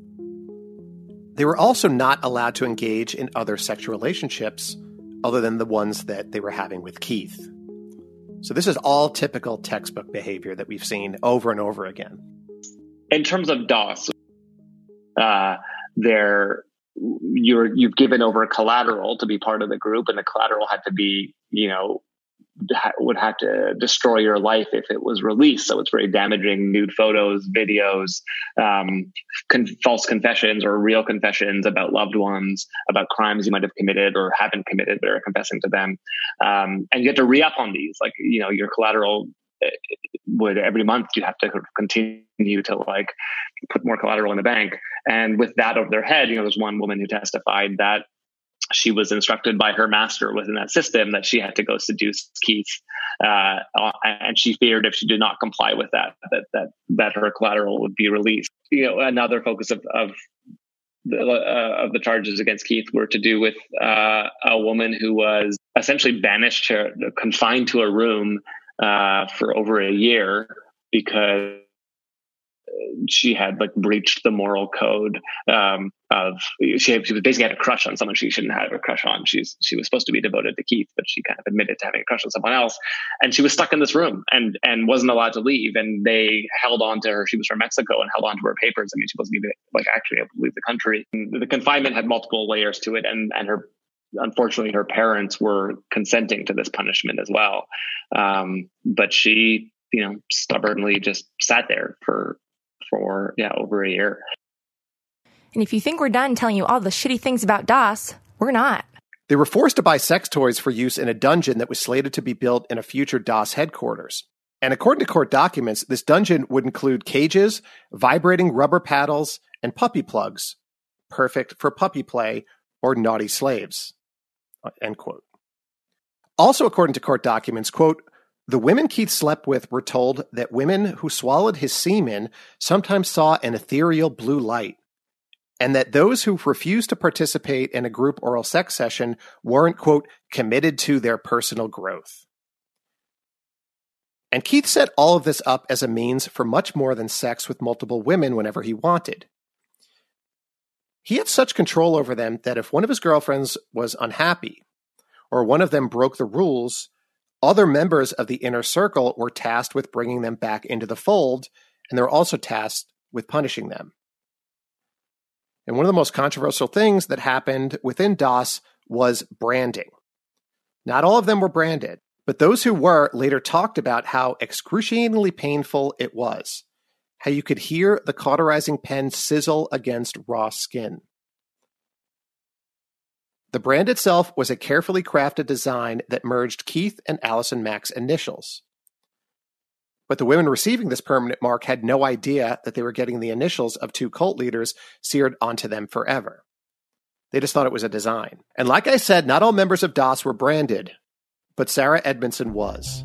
They were also not allowed to engage in other sexual relationships other than the ones that they were having with Keith. So this is all typical textbook behavior that we've seen over and over again. In terms of D O S, uh, they're you're you've given over collateral to be part of the group, and the collateral had to be, you know, ha- would have to destroy your life if it was released. So it's very damaging: nude photos, videos, um, con- false confessions or real confessions about loved ones, about crimes you might have committed or haven't committed but are confessing to them. Um, and you have to re-up on these. Like, you know, your collateral would every month you have to continue to like put more collateral in the bank. And with that over their head, you know, there's one woman who testified that she was instructed by her master within that system that she had to go seduce Keith, uh, and she feared if she did not comply with that, that that that her collateral would be released. You know, another focus of of the, uh, of the charges against Keith were to do with uh, a woman who was essentially banished, to, confined to a room uh, for over a year because she had like breached the moral code um, of she, had, she was basically had a crush on someone she shouldn't have a crush on. She's she was supposed to be devoted to Keith, but she kind of admitted to having a crush on someone else, and she was stuck in this room and and wasn't allowed to leave. And they held on to her. She was from Mexico and held on to her papers. I mean, she wasn't even like actually able to leave the country. And the confinement had multiple layers to it, and and her. Unfortunately, her parents were consenting to this punishment as well. Um, but she, you know, stubbornly just sat there for, for, yeah, over a year. And if you think we're done telling you all the shitty things about DOS, we're not. They were forced to buy sex toys for use in a dungeon that was slated to be built in a future DOS headquarters. And according to court documents, this dungeon would include cages, vibrating rubber paddles, and puppy plugs, perfect for puppy play or naughty slaves. End quote. Also, according to court documents, quote, the women Keith slept with were told that women who swallowed his semen sometimes saw an ethereal blue light, and that those who refused to participate in a group oral sex session weren't, quote, committed to their personal growth. And Keith set all of this up as a means for much more than sex with multiple women whenever he wanted. He had such control over them that if one of his girlfriends was unhappy or one of them broke the rules, other members of the inner circle were tasked with bringing them back into the fold, and they were also tasked with punishing them. And one of the most controversial things that happened within DOS was branding. Not all of them were branded, but those who were later talked about how excruciatingly painful it was. How you could hear the cauterizing pen sizzle against raw skin. The brand itself was a carefully crafted design that merged Keith and Allison Mack's initials. But the women receiving this permanent mark had no idea that they were getting the initials of two cult leaders seared onto them forever. They just thought it was a design. And like I said, not all members of DOS were branded, but Sarah Edmondson was.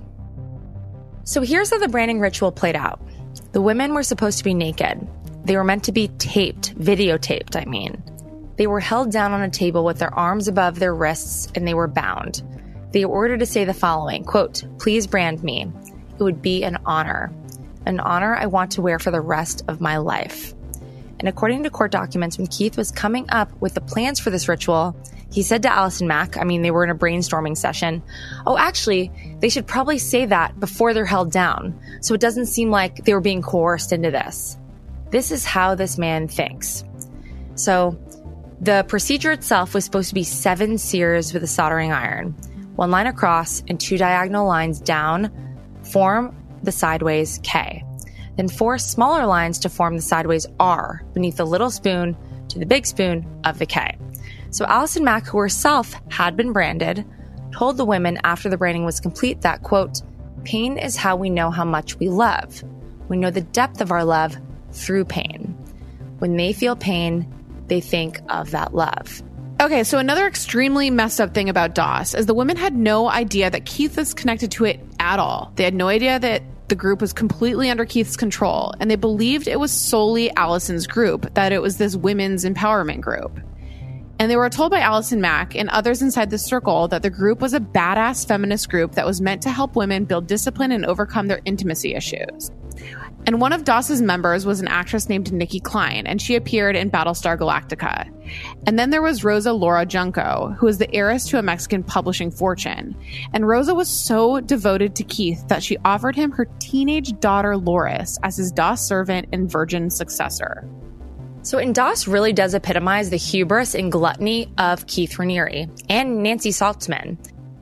So here's how the branding ritual played out. The women were supposed to be naked. They were meant to be taped, videotaped, I mean. They were held down on a table with their arms above their wrists, and they were bound. They were ordered to say the following, quote, please brand me. It would be an honor. An honor I want to wear for the rest of my life. And according to court documents, when Keith was coming up with the plans for this ritual, he said to Allison Mack, I mean, they were in a brainstorming session, oh, actually, they should probably say that before they're held down, so it doesn't seem like they were being coerced into this. This is how this man thinks. So the procedure itself was supposed to be seven sears with a soldering iron, one line across and two diagonal lines down form the sideways K. Then four smaller lines to form the sideways R beneath the little spoon to the big spoon of the K. So Allison Mack, who herself had been branded, told the women after the branding was complete that, quote, pain is how we know how much we love. We know the depth of our love through pain. When they feel pain, they think of that love. Okay, so another extremely messed up thing about DOS is the women had no idea that Keith was connected to it at all. They had no idea that the group was completely under Keith's control, and they believed it was solely Allison's group, that it was this women's empowerment group. And they were told by Allison Mack and others inside the circle that the group was a badass feminist group that was meant to help women build discipline and overcome their intimacy issues. And one of DOS's members was an actress named Nikki Klein, and she appeared in Battlestar Galactica. And then there was Rosa Laura Junco, who was the heiress to a Mexican publishing fortune. And Rosa was so devoted to Keith that she offered him her teenage daughter Loris as his DOS servant and virgin successor. So in DOS really does epitomize the hubris and gluttony of Keith Raniere and Nancy Saltzman.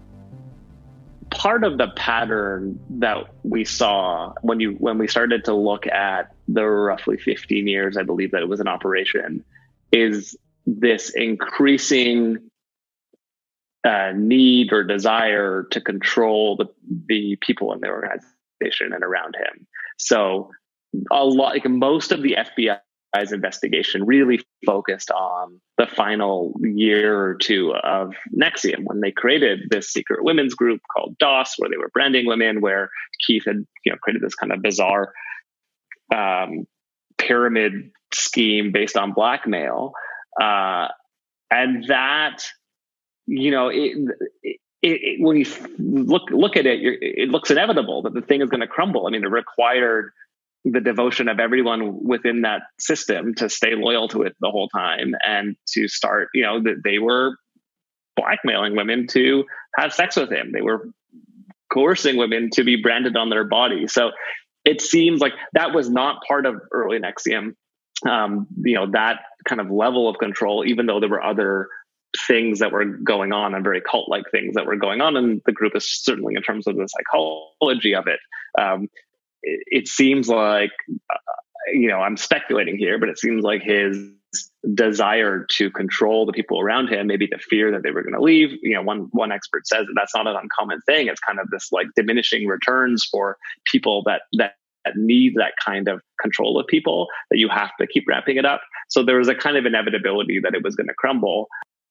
Part of the pattern that we saw when you when we started to look at the roughly fifteen years, I believe that it was in operation, is this increasing uh, need or desire to control the, the people in the organization and around him. So a lot, like most of the F B I's investigation really focused on the final year or two of NXIVM, when they created this secret women's group called DOS, where they were branding women, where Keith had, you know, created this kind of bizarre um, pyramid scheme based on blackmail. Uh, and that, you know, it, it, it, when you look look at it, you're, it looks inevitable that the thing is going to crumble. I mean, it required the devotion of everyone within that system to stay loyal to it the whole time and to start, you know, that they were blackmailing women to have sex with him. They were coercing women to be branded on their body. So it seems like that was not part of early N X I V M. Um, you know, that kind of level of control, even though there were other things that were going on and very cult-like things that were going on in the group, is certainly in terms of the psychology of it. Um, it, it seems like, uh, you know, I'm speculating here, but it seems like his desire to control the people around him, maybe the fear that they were going to leave. You know, one one expert says that that's not an uncommon thing. It's kind of this like diminishing returns for people that that, that need that kind of control of people, that you have to keep ramping it up. So there was a kind of inevitability that it was going to crumble.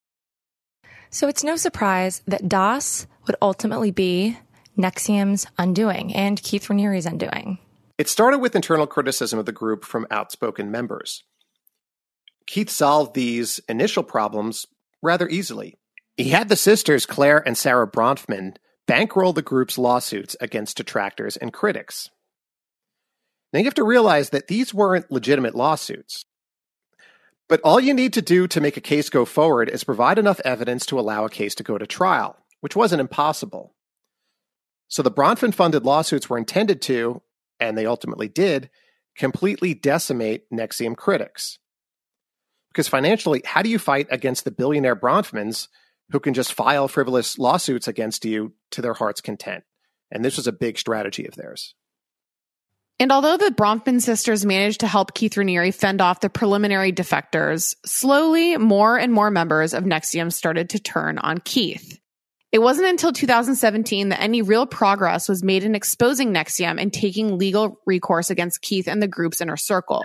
So it's no surprise that DOS would ultimately be N X I V M's undoing and Keith Raniere's undoing. It started with internal criticism of the group from outspoken members. Keith solved these initial problems rather easily. He had the sisters Claire and Sarah Bronfman bankroll the group's lawsuits against detractors and critics. Now you have to realize that these weren't legitimate lawsuits. But all you need to do to make a case go forward is provide enough evidence to allow a case to go to trial, which wasn't impossible. So the Bronfman-funded lawsuits were intended to, and they ultimately did, completely decimate N X I V M critics. Because financially, how do you fight against the billionaire Bronfmans who can just file frivolous lawsuits against you to their heart's content? And this was a big strategy of theirs. And although the Bronfman sisters managed to help Keith Raniere fend off the preliminary defectors, slowly more and more members of N X I V M started to turn on Keith. It wasn't until two thousand seventeen that any real progress was made in exposing N X I V M and taking legal recourse against Keith and the group's inner circle.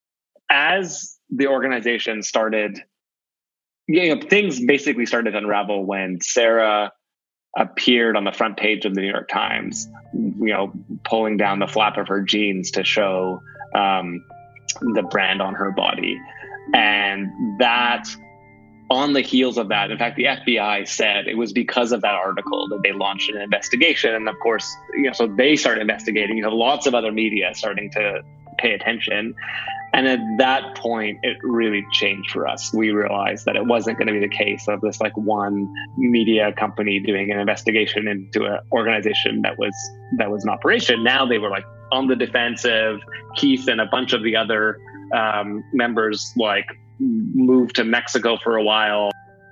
As the organization started, you know, things basically started to unravel when Sarah appeared on the front page of the New York Times, you know, pulling down the flap of her jeans to show um, the brand on her body. And that, on the heels of that, in fact, the F B I said it was because of that article that they launched an investigation. And of course, you know, so they started investigating. You have lots of other media starting to pay attention. And at that point, it really changed for us. We realized that it wasn't going to be the case of this like one media company doing an investigation into an organization that was that was in operation. Now they were like on the defensive. Keith and a bunch of the other um, members like moved to Mexico for a while.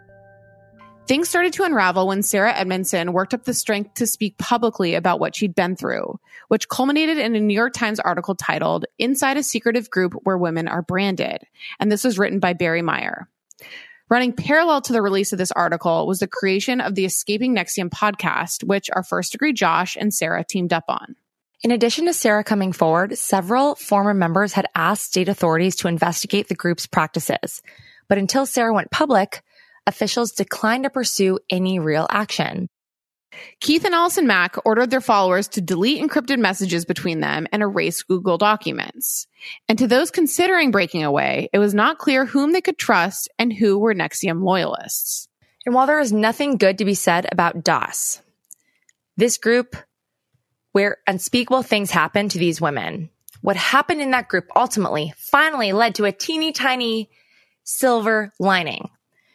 Things started to unravel when Sarah Edmondson worked up the strength to speak publicly about what she'd been through, which culminated in a New York Times article titled "Inside a Secretive Group Where Women Are Branded." And this was written by Barry Meyer. Running parallel to the release of this article was the creation of the Escaping N X I V M podcast, which our First Degree Josh and Sarah teamed up on. In addition to Sarah coming forward, several former members had asked state authorities to investigate the group's practices. But until Sarah went public, officials declined to pursue any real action. Keith and Allison Mack ordered their followers to delete encrypted messages between them and erase Google documents. And to those considering breaking away, it was not clear whom they could trust and who were N X I V M loyalists. And while there is nothing good to be said about DOS, this group where unspeakable things happened to these women, what happened in that group ultimately finally led to a teeny tiny silver lining.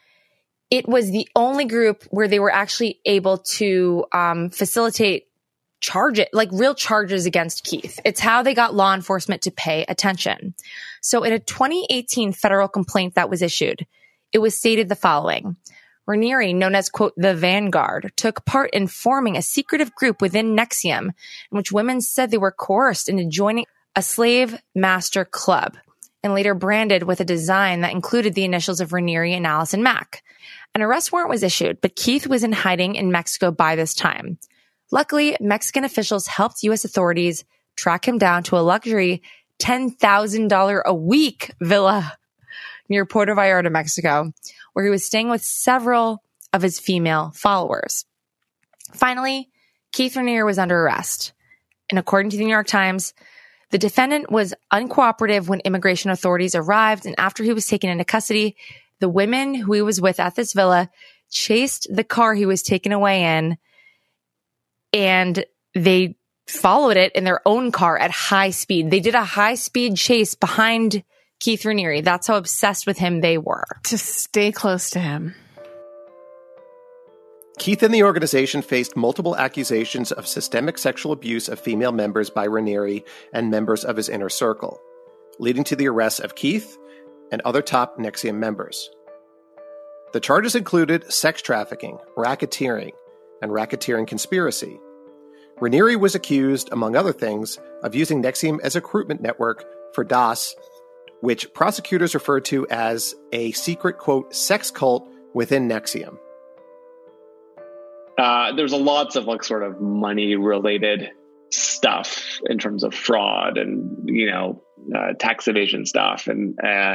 It was the only group where they were actually able to um, facilitate charge it, like real charges against Keith. It's how they got law enforcement to pay attention. So in a twenty eighteen federal complaint that was issued, it was stated the following. Raniere, known as, quote, the Vanguard, took part in forming a secretive group within N X I V M in which women said they were coerced into joining a slave master club and later branded with a design that included the initials of Raniere and Allison Mack. An arrest warrant was issued, but Keith was in hiding in Mexico by this time. Luckily, Mexican officials helped U S authorities track him down to a luxury ten thousand dollars a week villa near Puerto Vallarta, Mexico, where he was staying with several of his female followers. Finally, Keith Raniere was under arrest. And according to the New York Times, the defendant was uncooperative when immigration authorities arrived, and after he was taken into custody, the women who he was with at this villa chased the car he was taken away in, and they followed it in their own car at high speed. They did a high speed chase behind Keith Raniere. That's how obsessed with him they were. To stay close to him. Keith and the organization faced multiple accusations of systemic sexual abuse of female members by Raniere and members of his inner circle, leading to the arrests of Keith and other top N X I V M members. The charges included sex trafficking, racketeering, and racketeering conspiracy. Raniere was accused, among other things, of using N X I V M as a recruitment network for DOS, which prosecutors referred to as a secret, quote, sex cult within N X I V M. Uh, there's a lots of like sort of money related stuff in terms of fraud and, you know, uh, tax evasion stuff and, uh,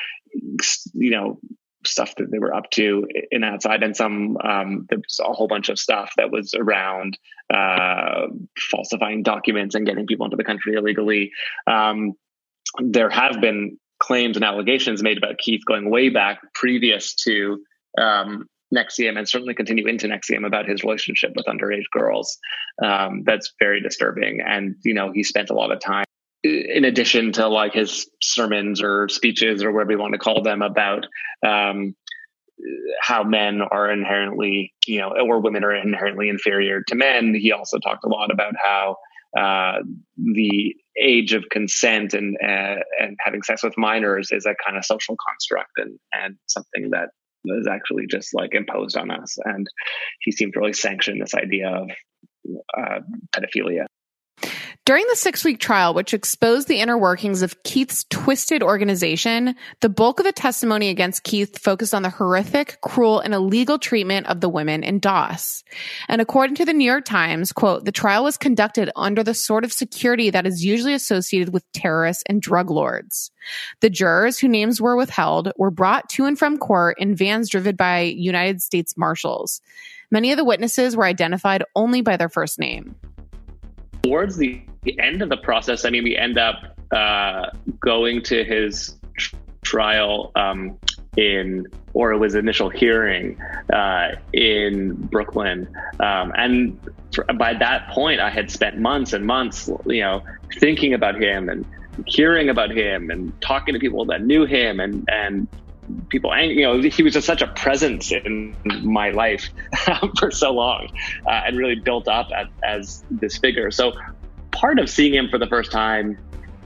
you know, stuff that they were up to in that side. And some, um, there was a whole bunch of stuff that was around, uh, falsifying documents and getting people into the country illegally. Um, there have been claims and allegations made about Keith going way back previous to, um, N X I V M and certainly continue into N X I V M about his relationship with underage girls. Um, that's very disturbing. And, you know, he spent a lot of time, in addition to like his sermons or speeches or whatever you want to call them, about um, how men are inherently, you know, or women are inherently inferior to men. He also talked a lot about how uh, the age of consent and uh, and having sex with minors is a kind of social construct and, and something that is actually just like imposed on us. And he seemed to really sanction this idea of uh, pedophilia. During the six-week trial, which exposed the inner workings of Keith's twisted organization, the bulk of the testimony against Keith focused on the horrific, cruel, and illegal treatment of the women in DOS. And according to the New York Times, quote, the trial was conducted under the sort of security that is usually associated with terrorists and drug lords. The jurors, whose names were withheld, were brought to and from court in vans driven by United States Marshals. Many of the witnesses were identified only by their first name. Towards the end of the process, I mean, we end up uh, going to his tr- trial um, in, or it was initial hearing uh, in Brooklyn. Um, and for, by that point, I had spent months and months, you know, thinking about him and hearing about him and talking to people that knew him and, and people, and you know, he was just such a presence in my life for so long, uh, and really built up as, as this figure. So part of seeing him for the first time,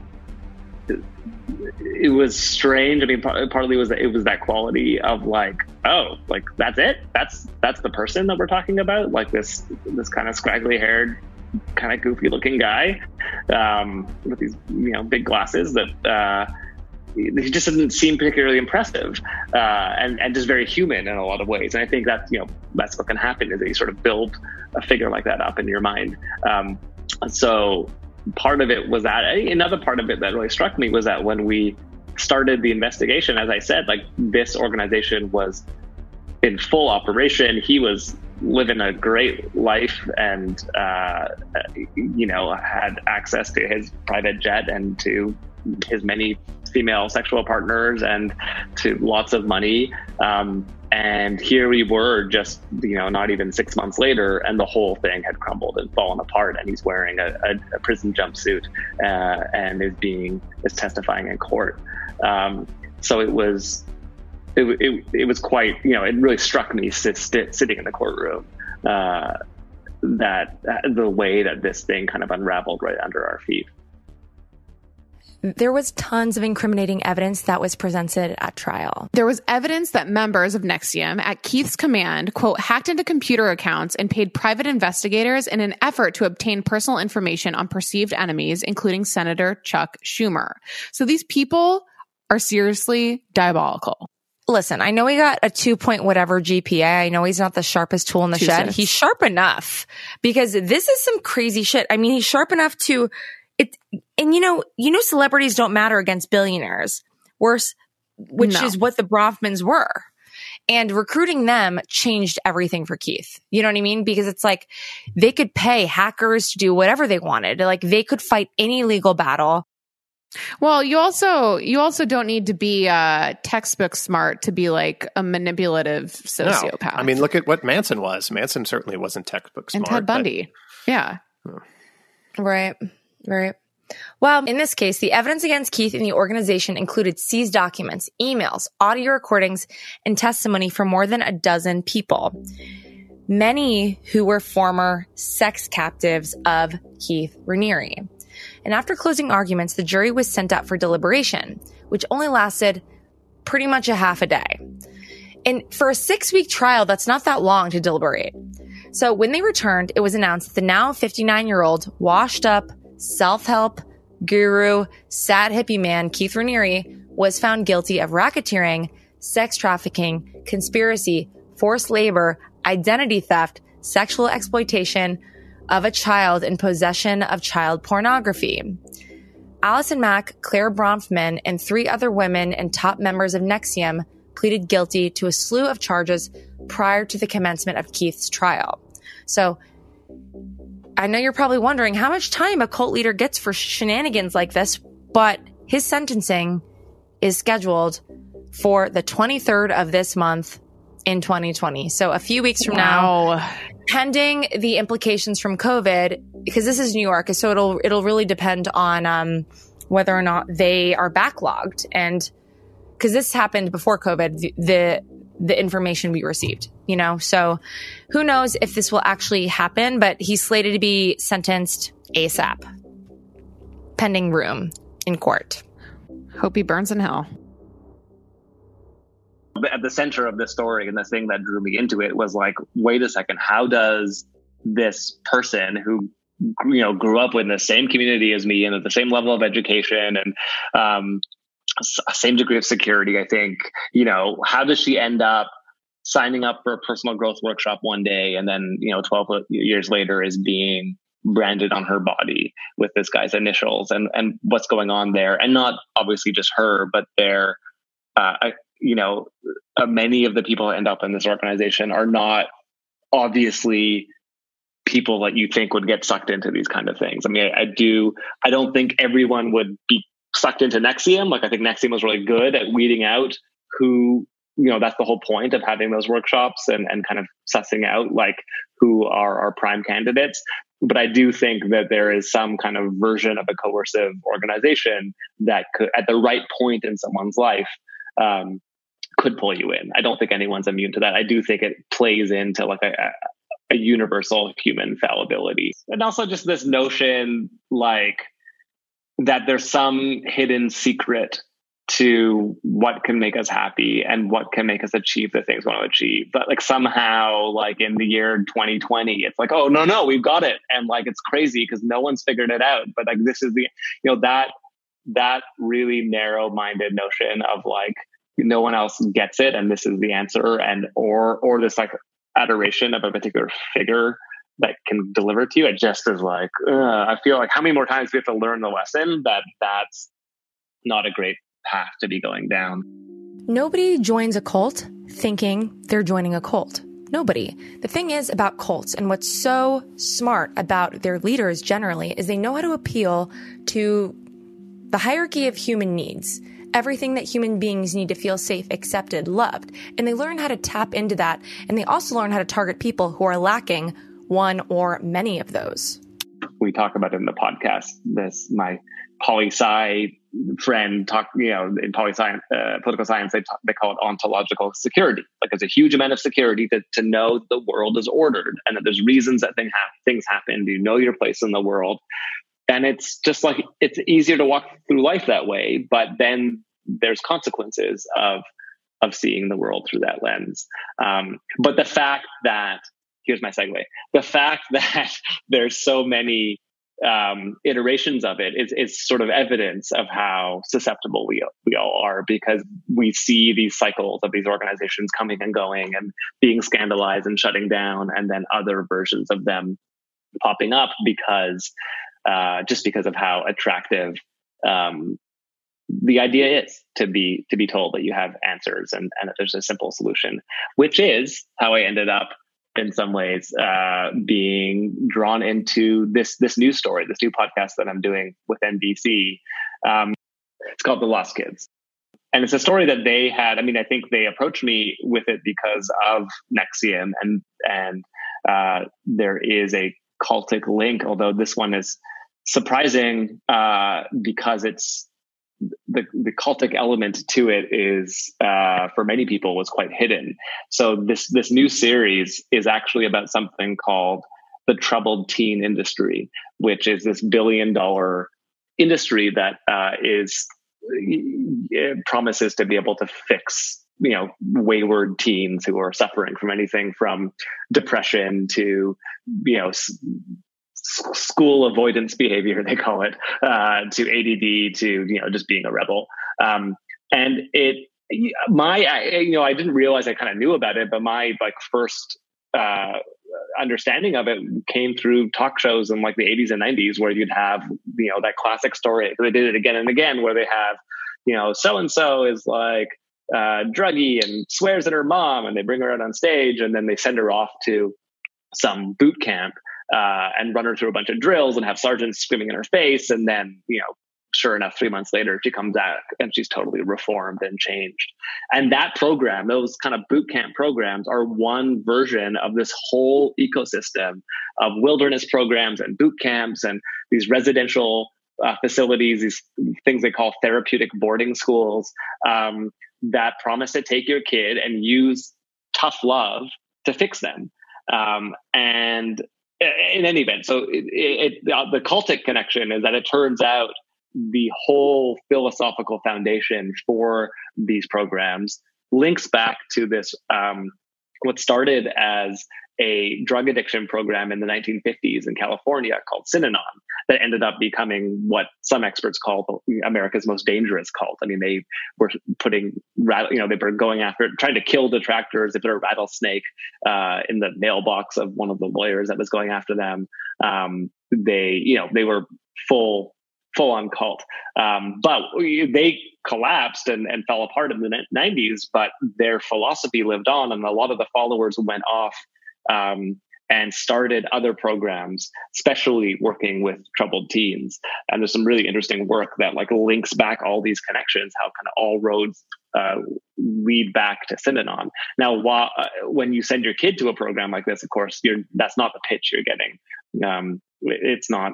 it, it was strange. I mean, partly was that it was that quality of like, oh, like that's it. That's that's the person that we're talking about. Like this this kind of scraggly haired, kind of goofy looking guy um, with these, you know, big glasses that. Uh, He just doesn't seem particularly impressive, uh, and and just very human in a lot of ways. And I think that, you know, that's what can happen is that you sort of build a figure like that up in your mind. Um, so part of it was that. Another part of it that really struck me was that when we started the investigation, as I said, like this organization was in full operation. He was living a great life and, uh, you know, had access to his private jet and to his many female sexual partners and to lots of money. Um, and here we were just, you know, not even six months later, and the whole thing had crumbled and fallen apart. And he's wearing a, a, a prison jumpsuit uh, and is being is testifying in court. Um, so it was it, it it was quite, you know, it really struck me sit, sit, sitting in the courtroom uh, that uh, the way that this thing kind of unraveled right under our feet. There was tons of incriminating evidence that was presented at trial. There was evidence that members of N X I V M at Keith's command, quote, hacked into computer accounts and paid private investigators in an effort to obtain personal information on perceived enemies, including Senator Chuck Schumer. So these people are seriously diabolical. Listen, I know he got a two point whatever G P A. I know he's not the sharpest tool in the Two shed. cents. He's sharp enough because this is some crazy shit. I mean, he's sharp enough to it. And you know, you know, celebrities don't matter against billionaires. Worse, which No. is what the Brofmans were. And recruiting them changed everything for Keith. You know what I mean? Because it's like they could pay hackers to do whatever they wanted. Like they could fight any legal battle. Well, you also you also don't need to be uh, textbook smart to be like a manipulative sociopath. No. I mean, look at what Manson was. Manson certainly wasn't textbook smart. and Ted Bundy. But, yeah. Right, right. Well, in this case, the evidence against Keith and the organization included seized documents, emails, audio recordings, and testimony from more than a dozen people, many who were former sex captives of Keith Raniere. And after closing arguments, the jury was sent out for deliberation, which only lasted pretty much a half a day. And for a six-week trial, that's not that long to deliberate. So when they returned, it was announced that the now fifty-nine-year-old, washed-up, self-help guru, sad hippie man Keith Raniere was found guilty of racketeering, sex trafficking, conspiracy, forced labor, identity theft, sexual exploitation of a child, and possession of child pornography. Allison Mack, Claire Bronfman, and three other women and top members of NXIVM pleaded guilty to a slew of charges prior to the commencement of Keith's trial. So I know you're probably wondering how much time a cult leader gets for shenanigans like this, but his sentencing is scheduled for the twenty-third of this month in twenty twenty. So a few weeks from Wow. now, pending the implications from COVID, because this is New York, so it'll it'll really depend on um, whether or not they are backlogged. And because this happened before COVID, the, the the information we received, you know, so who knows if this will actually happen, but he's slated to be sentenced ASAP, pending room in court. Hope he burns in hell. At the center of this story and the thing that drew me into it was like, wait a second, how does this person who, you know, grew up in the same community as me and at the same level of education and um, same degree of security, I think, you know, how does she end up signing up for a personal growth workshop one day and then, you know, twelve years later is being branded on her body with this guy's initials and, and what's going on there? And not obviously just her, but their, uh, I, you know, uh, many of the people that end up in this organization are not obviously people that you think would get sucked into these kind of things. I mean, I, I do, I don't think everyone would be sucked into NXIVM. Like, I think NXIVM was really good at weeding out who, you know, that's the whole point of having those workshops and, and kind of sussing out like who are our prime candidates. But I do think that there is some kind of version of a coercive organization that could, at the right point in someone's life, um, could pull you in. I don't think anyone's immune to that. I do think it plays into like a, a universal human fallibility. And also just this notion like that there's some hidden secret to what can make us happy and what can make us achieve the things we want to achieve. But like somehow like in the year twenty twenty, it's like, oh, no, no, we've got it. And like, it's crazy because no one's figured it out. But like, this is the, you know, that, that really narrow minded notion of like, no one else gets it. And this is the answer. And, or, or this like adoration of a particular figure that can deliver to you. It just is like, uh, I feel like how many more times do we have to learn the lesson that that's not a great path to be going down. Nobody joins a cult thinking they're joining a cult. Nobody. The thing is about cults and what's so smart about their leaders generally is they know how to appeal to the hierarchy of human needs. Everything that human beings need to feel safe, accepted, loved. And they learn how to tap into that. And they also learn how to target people who are lacking one or many of those. We talk about it in the podcast. This, my poli-sci friend talk, you know, in poli-science, uh, political science, they talk, they call it ontological security. Like there's a huge amount of security to, to know the world is ordered and that there's reasons that thing ha- things happen. You know your place in the world. And it's just like, it's easier to walk through life that way, but then there's consequences of, of seeing the world through that lens. Um, but the fact that, here's my segue, the fact that there's so many um, iterations of it is, is sort of evidence of how susceptible we, we all are, because we see these cycles of these organizations coming and going and being scandalized and shutting down, and then other versions of them popping up because uh, just because of how attractive um, the idea is to be to be told that you have answers and, and that there's a simple solution, which is how I ended up in some ways uh, being drawn into this this news story, this new podcast that I'm doing with N B C. Um, it's called The Lost Kids. And it's a story that they had. I mean, I think they approached me with it because of NXIVM, and and uh, there is a cultic link, although this one is surprising uh, because it's the the cultic element to it is uh, for many people was quite hidden. So this this new series is actually about something called the troubled teen industry, which is this billion dollar industry that uh, is it promises to be able to fix, you know, wayward teens who are suffering from anything from depression to, you know, s- school avoidance behavior, they call it, uh, to A D D, to, you know, just being a rebel. Um, and it, my, I, you know, I didn't realize I kind of knew about it, but my like first, uh, understanding of it came through talk shows in like the eighties and nineties, where you'd have, you know, that classic story. They did it again and again, where they have, you know, so-and-so is like, uh, druggy and swears at her mom, and they bring her out on stage, and then they send her off to some boot camp, uh, and run her through a bunch of drills and have sergeants screaming in her face. And then, you know, sure enough, three months later, she comes out and she's totally reformed and changed. And that program, those kind of boot camp programs, are one version of this whole ecosystem of wilderness programs and boot camps and these residential uh, facilities, these things they call therapeutic boarding schools, um, that promise to take your kid and use tough love to fix them. Um, and in any event, so it, it, the cultic connection is that it turns out the whole philosophical foundation for these programs links back to this, um, what started as a drug addiction program in the nineteen fifties in California called Synanon, that ended up becoming what some experts call America's most dangerous cult. I mean, they were putting, you know, they were going after, trying to kill detractors. They put a rattlesnake uh, in the mailbox of one of the lawyers that was going after them. Um, they, you know, they were full, full on cult. Um, but they collapsed and, and fell apart in the nineties, but their philosophy lived on, and a lot of the followers went off um, and started other programs, especially working with troubled teens. And there's some really interesting work that like links back all these connections, how kind of all roads uh, lead back to Synanon. Now, while, uh, when you send your kid to a program like this, of course, you're, that's not the pitch you're getting. Um, it's not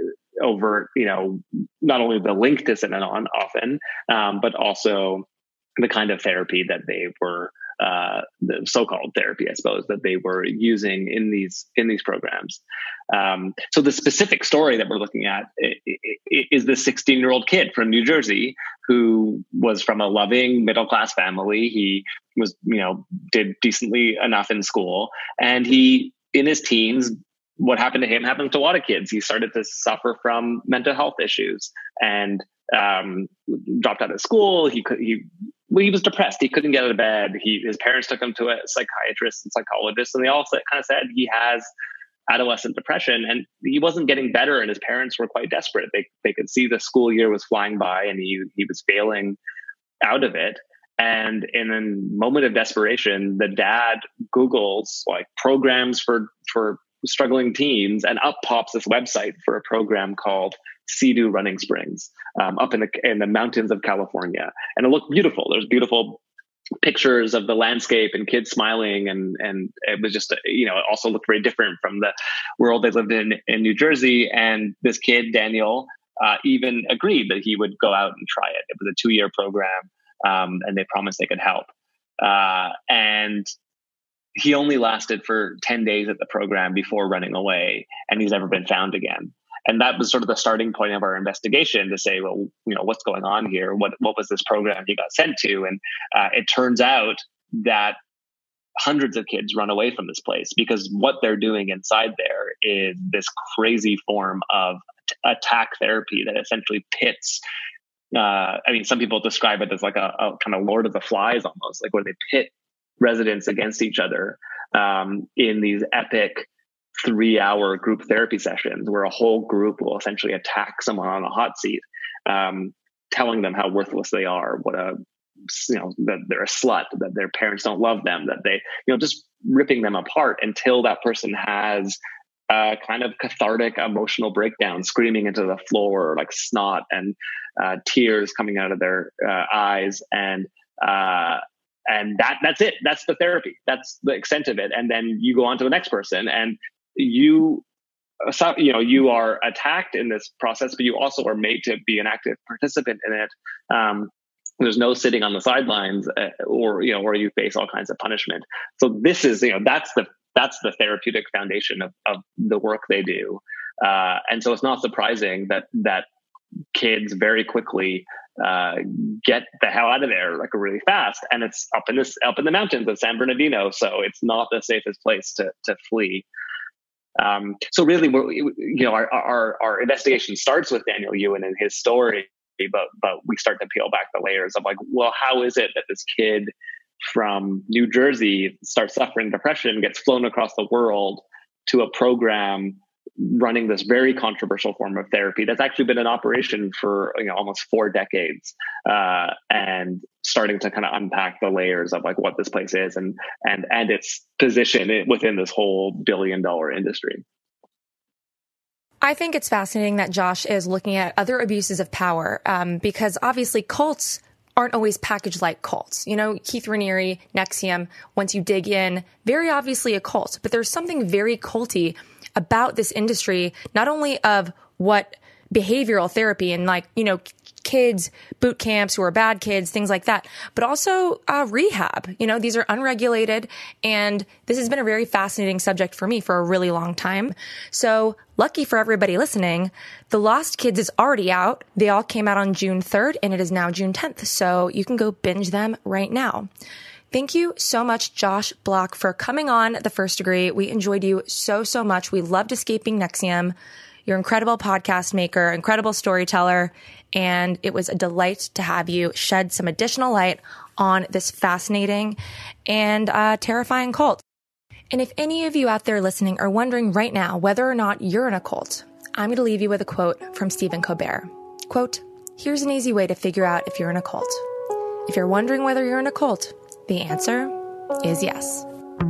overt, you know, not only the link to Synanon often, um, but also the kind of therapy that they were, uh, the so-called therapy, I suppose, that they were using in these in these programs. Um, so the specific story that we're looking at is the sixteen-year-old kid from New Jersey who was from a loving middle-class family. He was, you know, did decently enough in school, and he, in his teens, what happened to him happened to a lot of kids. He started to suffer from mental health issues and um, dropped out of school. He could, he, well, he was depressed. He couldn't get out of bed. He, his parents took him to a psychiatrist and psychologist, and they all kind of said he has adolescent depression, and he wasn't getting better. And his parents were quite desperate. They they could see the school year was flying by, and he he was failing out of it. And in a moment of desperation, the dad Googles like programs for for struggling teens, and up pops this website for a program called Sea-Doo Running Springs, um, up in the in the mountains of California. And it looked beautiful. There's beautiful pictures of the landscape and kids smiling, and and it was just, you know, it also looked very different from the world they lived in in New Jersey. And this kid, Daniel, uh, even agreed that he would go out and try it. It was a two-year program, um, and they promised they could help. Uh, and he only lasted for ten days at the program before running away, and he's never been found again. And that was sort of the starting point of our investigation to say, well, you know, what's going on here? What what was this program he got sent to? And uh, it turns out that hundreds of kids run away from this place because what they're doing inside there is this crazy form of t- attack therapy that essentially pits. Uh, I mean, some people describe it as like a, a kind of Lord of the Flies almost, like where they pit residents against each other um, in these epic three-hour group therapy sessions where a whole group will essentially attack someone on a hot seat, um, telling them how worthless they are, what a, you know, that they're a slut, that their parents don't love them, that they, you know, just ripping them apart until that person has a kind of cathartic emotional breakdown, screaming into the floor like snot and uh, tears coming out of their uh, eyes. And, uh, and that, that's it. That's the therapy. That's the extent of it. And then you go on to the next person, and you so, you know, you are attacked in this process, but you also are made to be an active participant in it. Um, there's no sitting on the sidelines, uh, or you know, or you face all kinds of punishment. So this is, you know, that's the that's the therapeutic foundation of of the work they do. Uh, and so it's not surprising that that kids very quickly uh, get the hell out of there like really fast. And it's up in this up in the mountains of San Bernardino, so it's not the safest place to to flee. Um, so really, we're, you know, our, our our investigation starts with Daniel Ewan and his story, but but we start to peel back the layers of like, well, how is it that this kid from New Jersey starts suffering depression, gets flown across the world to a program running this very controversial form of therapy that's actually been in operation for, you know, almost four decades, uh, and starting to kind of unpack the layers of like what this place is and and and its position within this whole billion dollar industry. I think it's fascinating that Josh is looking at other abuses of power, um, because obviously cults aren't always packaged like cults. You know, Keith Raniere, N X I V M, once you dig in, very obviously a cult, but there's something very culty about this industry, not only of what behavioral therapy and like, you know, kids, boot camps who are bad kids, things like that, but also uh, rehab. You know, these are unregulated, and this has been a very fascinating subject for me for a really long time. So lucky for everybody listening, The Lost Kids is already out. They all came out on June third, and it is now June tenth, so you can go binge them right now. Thank you so much, Josh Block, for coming on The First Degree. We enjoyed you so, so much. We loved escaping N X I V M. You're an incredible podcast maker, incredible storyteller, and it was a delight to have you shed some additional light on this fascinating and uh, terrifying cult. And if any of you out there listening are wondering right now whether or not you're in a cult, I'm going to leave you with a quote from Stephen Colbert. Quote, "Here's an easy way to figure out if you're in a cult. If you're wondering whether you're in a cult, the answer is yes."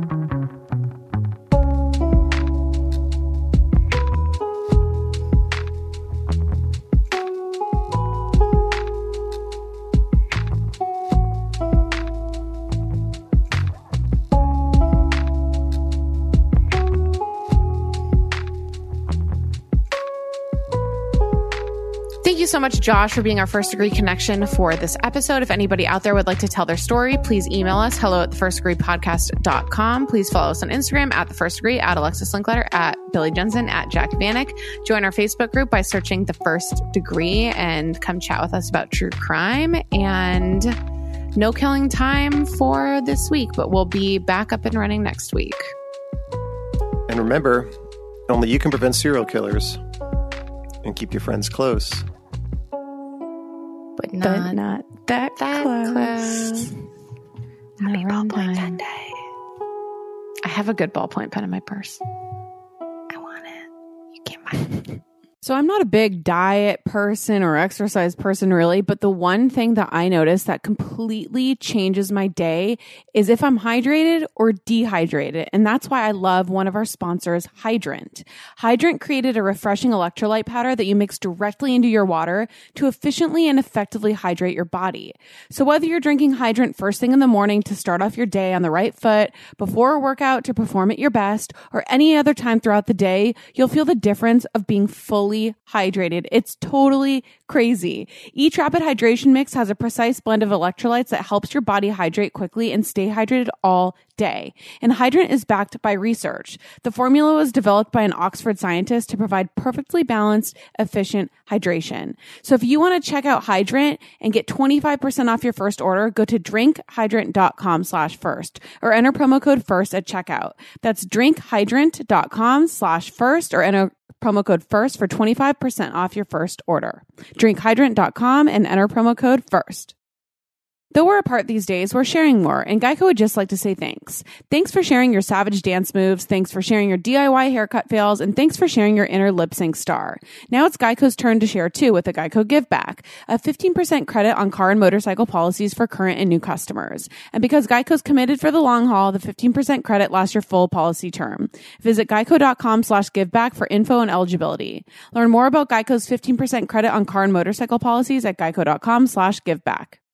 Thank you so much, Josh, for being our First Degree connection for this episode. If anybody out there would like to tell their story, please email us, hello at the first degree podcast dot com. Please follow us on Instagram at The First Degree, at Alexis Linkletter, at Billy Jensen, at Jack Vanek. Join our Facebook group by searching The First Degree and come chat with us about true crime. And no killing time for this week, but we'll be back up and running next week. And remember, only you can prevent serial killers and keep your friends close. But not, but not that, that close. close. Happy ballpoint pen day. I have a good ballpoint pen in my purse. I want it. You can't buy it. So I'm not a big diet person or exercise person really, but the one thing that I notice that completely changes my day is if I'm hydrated or dehydrated. And that's why I love one of our sponsors, Hydrant. Hydrant created a refreshing electrolyte powder that you mix directly into your water to efficiently and effectively hydrate your body. So whether you're drinking Hydrant first thing in the morning to start off your day on the right foot, before a workout to perform at your best, or any other time throughout the day, you'll feel the difference of being fully hydrated. It's totally crazy. Each rapid hydration mix has a precise blend of electrolytes that helps your body hydrate quickly and stay hydrated all day. And Hydrant is backed by research. The formula was developed by an Oxford scientist to provide perfectly balanced, efficient hydration. So if you want to check out Hydrant and get twenty-five percent off your first order, go to drinkhydrant.com slash first or enter promo code first at checkout. That's drinkhydrant.com slash first or enter promo code first for twenty-five percent off your first order. drink hydrant dot com and enter promo code first. Though we're apart these days, we're sharing more, and Geico would just like to say thanks. Thanks for sharing your savage dance moves, thanks for sharing your D I Y haircut fails, and thanks for sharing your inner lip sync star. Now it's Geico's turn to share too with the Geico Give Back, a fifteen percent credit on car and motorcycle policies for current and new customers. And because Geico's committed for the long haul, the fifteen percent credit lasts your full policy term. Visit geico.com slash giveback for info and eligibility. Learn more about Geico's fifteen percent credit on car and motorcycle policies at geico.com slash giveback.